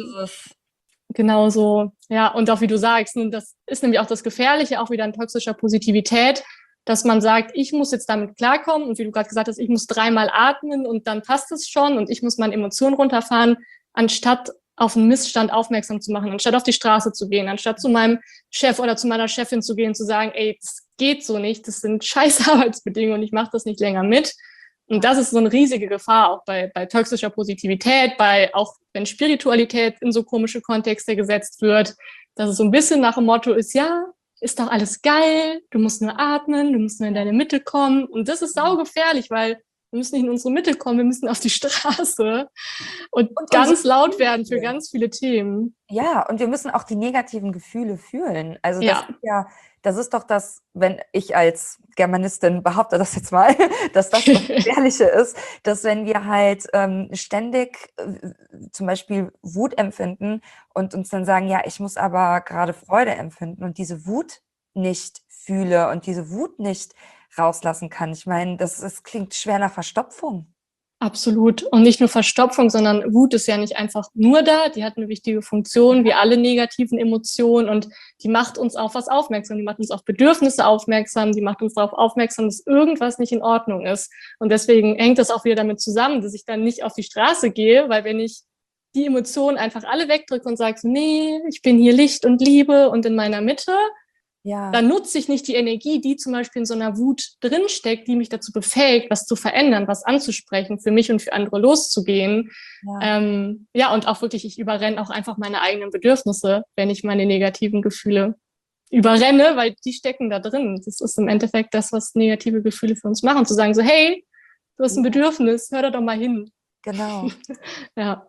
genau so. Ja, und auch wie du sagst, und das ist nämlich auch das Gefährliche, auch wieder an toxischer Positivität, dass man sagt, ich muss jetzt damit klarkommen und wie du gerade gesagt hast, ich muss dreimal atmen und dann passt es schon und ich muss meine Emotionen runterfahren, anstatt auf einen Missstand aufmerksam zu machen, anstatt auf die Straße zu gehen, anstatt zu meinem Chef oder zu meiner Chefin zu gehen und zu sagen, ey, das geht so nicht, das sind scheiß Arbeitsbedingungen, ich mache das nicht länger mit. Und das ist so eine riesige Gefahr auch bei, bei toxischer Positivität, bei auch wenn Spiritualität in so komische Kontexte gesetzt wird, dass es so ein bisschen nach dem Motto ist, ja, ist doch alles geil, du musst nur atmen, du musst nur in deine Mitte kommen. Und das ist saugefährlich, weil wir müssen nicht in unsere Mitte kommen, wir müssen auf die Straße und, und ganz laut werden für ganz viele Themen. Ja, und wir müssen auch die negativen Gefühle fühlen. Also das ja. ist ja, das ist doch das, wenn ich als Germanistin behaupte das jetzt mal, dass das das Gefährliche ist, dass wenn wir halt ähm, ständig äh, zum Beispiel Wut empfinden und uns dann sagen, ja, ich muss aber gerade Freude empfinden und diese Wut nicht fühle und diese Wut nicht rauslassen kann. Ich meine, das, das klingt schwer nach Verstopfung. Absolut. Und nicht nur Verstopfung, sondern Wut ist ja nicht einfach nur da, die hat eine wichtige Funktion, wie alle negativen Emotionen, und die macht uns auf was aufmerksam, die macht uns auf Bedürfnisse aufmerksam, die macht uns darauf aufmerksam, dass irgendwas nicht in Ordnung ist. Und deswegen hängt das auch wieder damit zusammen, dass ich dann nicht auf die Straße gehe, weil wenn ich die Emotionen einfach alle wegdrücke und sage, nee, ich bin hier Licht und Liebe und in meiner Mitte, ja. dann nutze ich nicht die Energie, die zum Beispiel in so einer Wut drinsteckt, die mich dazu befähigt, was zu verändern, was anzusprechen, für mich und für andere loszugehen. Ja, ähm, ja und auch wirklich, ich überrenne auch einfach meine eigenen Bedürfnisse, wenn ich meine negativen Gefühle überrenne, weil die stecken da drin. Das ist im Endeffekt das, was negative Gefühle für uns machen, zu sagen so, hey, du hast ein Bedürfnis, hör da doch mal hin. Genau. ja.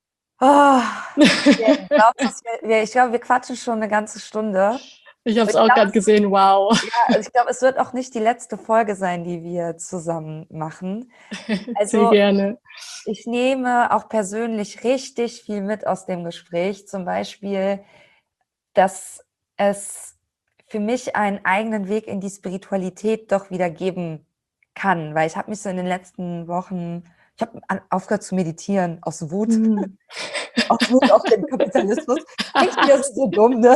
Oh, ich glaube, glaub, wir quatschen schon eine ganze Stunde. Ich habe es auch gerade gesehen, wow. Ja, also ich glaube, es wird auch nicht die letzte Folge sein, die wir zusammen machen. Also, sehr gerne. Ich nehme auch persönlich richtig viel mit aus dem Gespräch. Zum Beispiel, dass es für mich einen eigenen Weg in die Spiritualität doch wieder geben kann. Weil ich habe mich so in den letzten Wochen, ich habe aufgehört zu meditieren aus Wut. Mm. Aus Wut auf den Kapitalismus. Ich bin das so dumm, ne?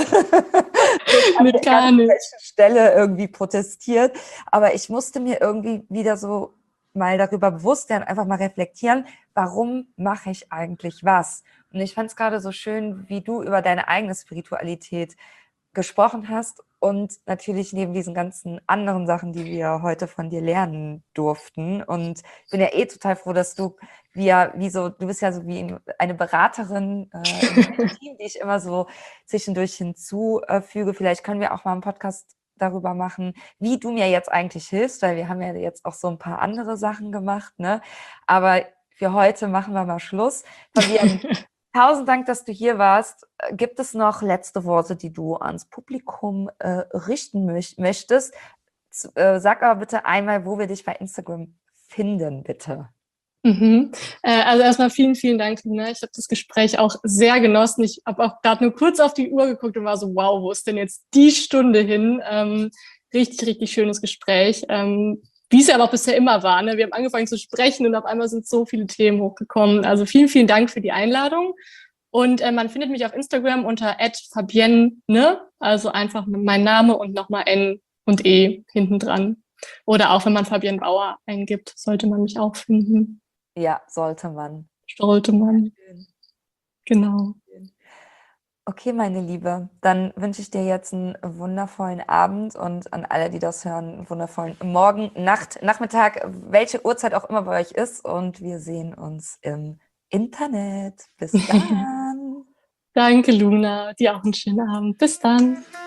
Mit an welcher Stelle irgendwie protestiert. Aber ich musste mir irgendwie wieder so mal darüber bewusst werden, einfach mal reflektieren, warum mache ich eigentlich was? Und ich fand es gerade so schön, wie du über deine eigene Spiritualität gesprochen hast und natürlich neben diesen ganzen anderen Sachen, die wir heute von dir lernen durften. Und ich bin ja eh total froh, dass du wir, wie so, du bist ja so wie eine Beraterin äh, im Team, die ich immer so zwischendurch hinzufüge. Vielleicht können wir auch mal einen Podcast darüber machen, wie du mir jetzt eigentlich hilfst, weil wir haben ja jetzt auch so ein paar andere Sachen gemacht, ne? Aber für heute machen wir mal Schluss. Fabienne, tausend Dank, dass du hier warst. Gibt es noch letzte Worte, die du ans Publikum äh, richten möcht- möchtest? Z- äh, sag aber bitte einmal, wo wir dich bei Instagram finden, bitte. Mhm. Äh, also erstmal vielen, vielen Dank, Lina. Ich habe das Gespräch auch sehr genossen. Ich habe auch gerade nur kurz auf die Uhr geguckt und war so, wow, wo ist denn jetzt die Stunde hin? Ähm, richtig, richtig schönes Gespräch. Ähm, wie es ja aber auch bisher immer war. Ne? Wir haben angefangen zu sprechen und auf einmal sind so viele Themen hochgekommen. Also vielen, vielen Dank für die Einladung. Und äh, man findet mich auf Instagram unter at fabienne, ne? Also einfach mein Name und nochmal N und E hinten dran. Oder auch wenn man Fabienne Bauer eingibt, sollte man mich auch finden. Ja, sollte man. Sollte man. Genau. Okay, meine Liebe, dann wünsche ich dir jetzt einen wundervollen Abend und an alle, die das hören, einen wundervollen Morgen, Nacht, Nachmittag, welche Uhrzeit auch immer bei euch ist. Und wir sehen uns im Internet. Bis dann. Danke, Luna. Dir auch einen schönen Abend. Bis dann.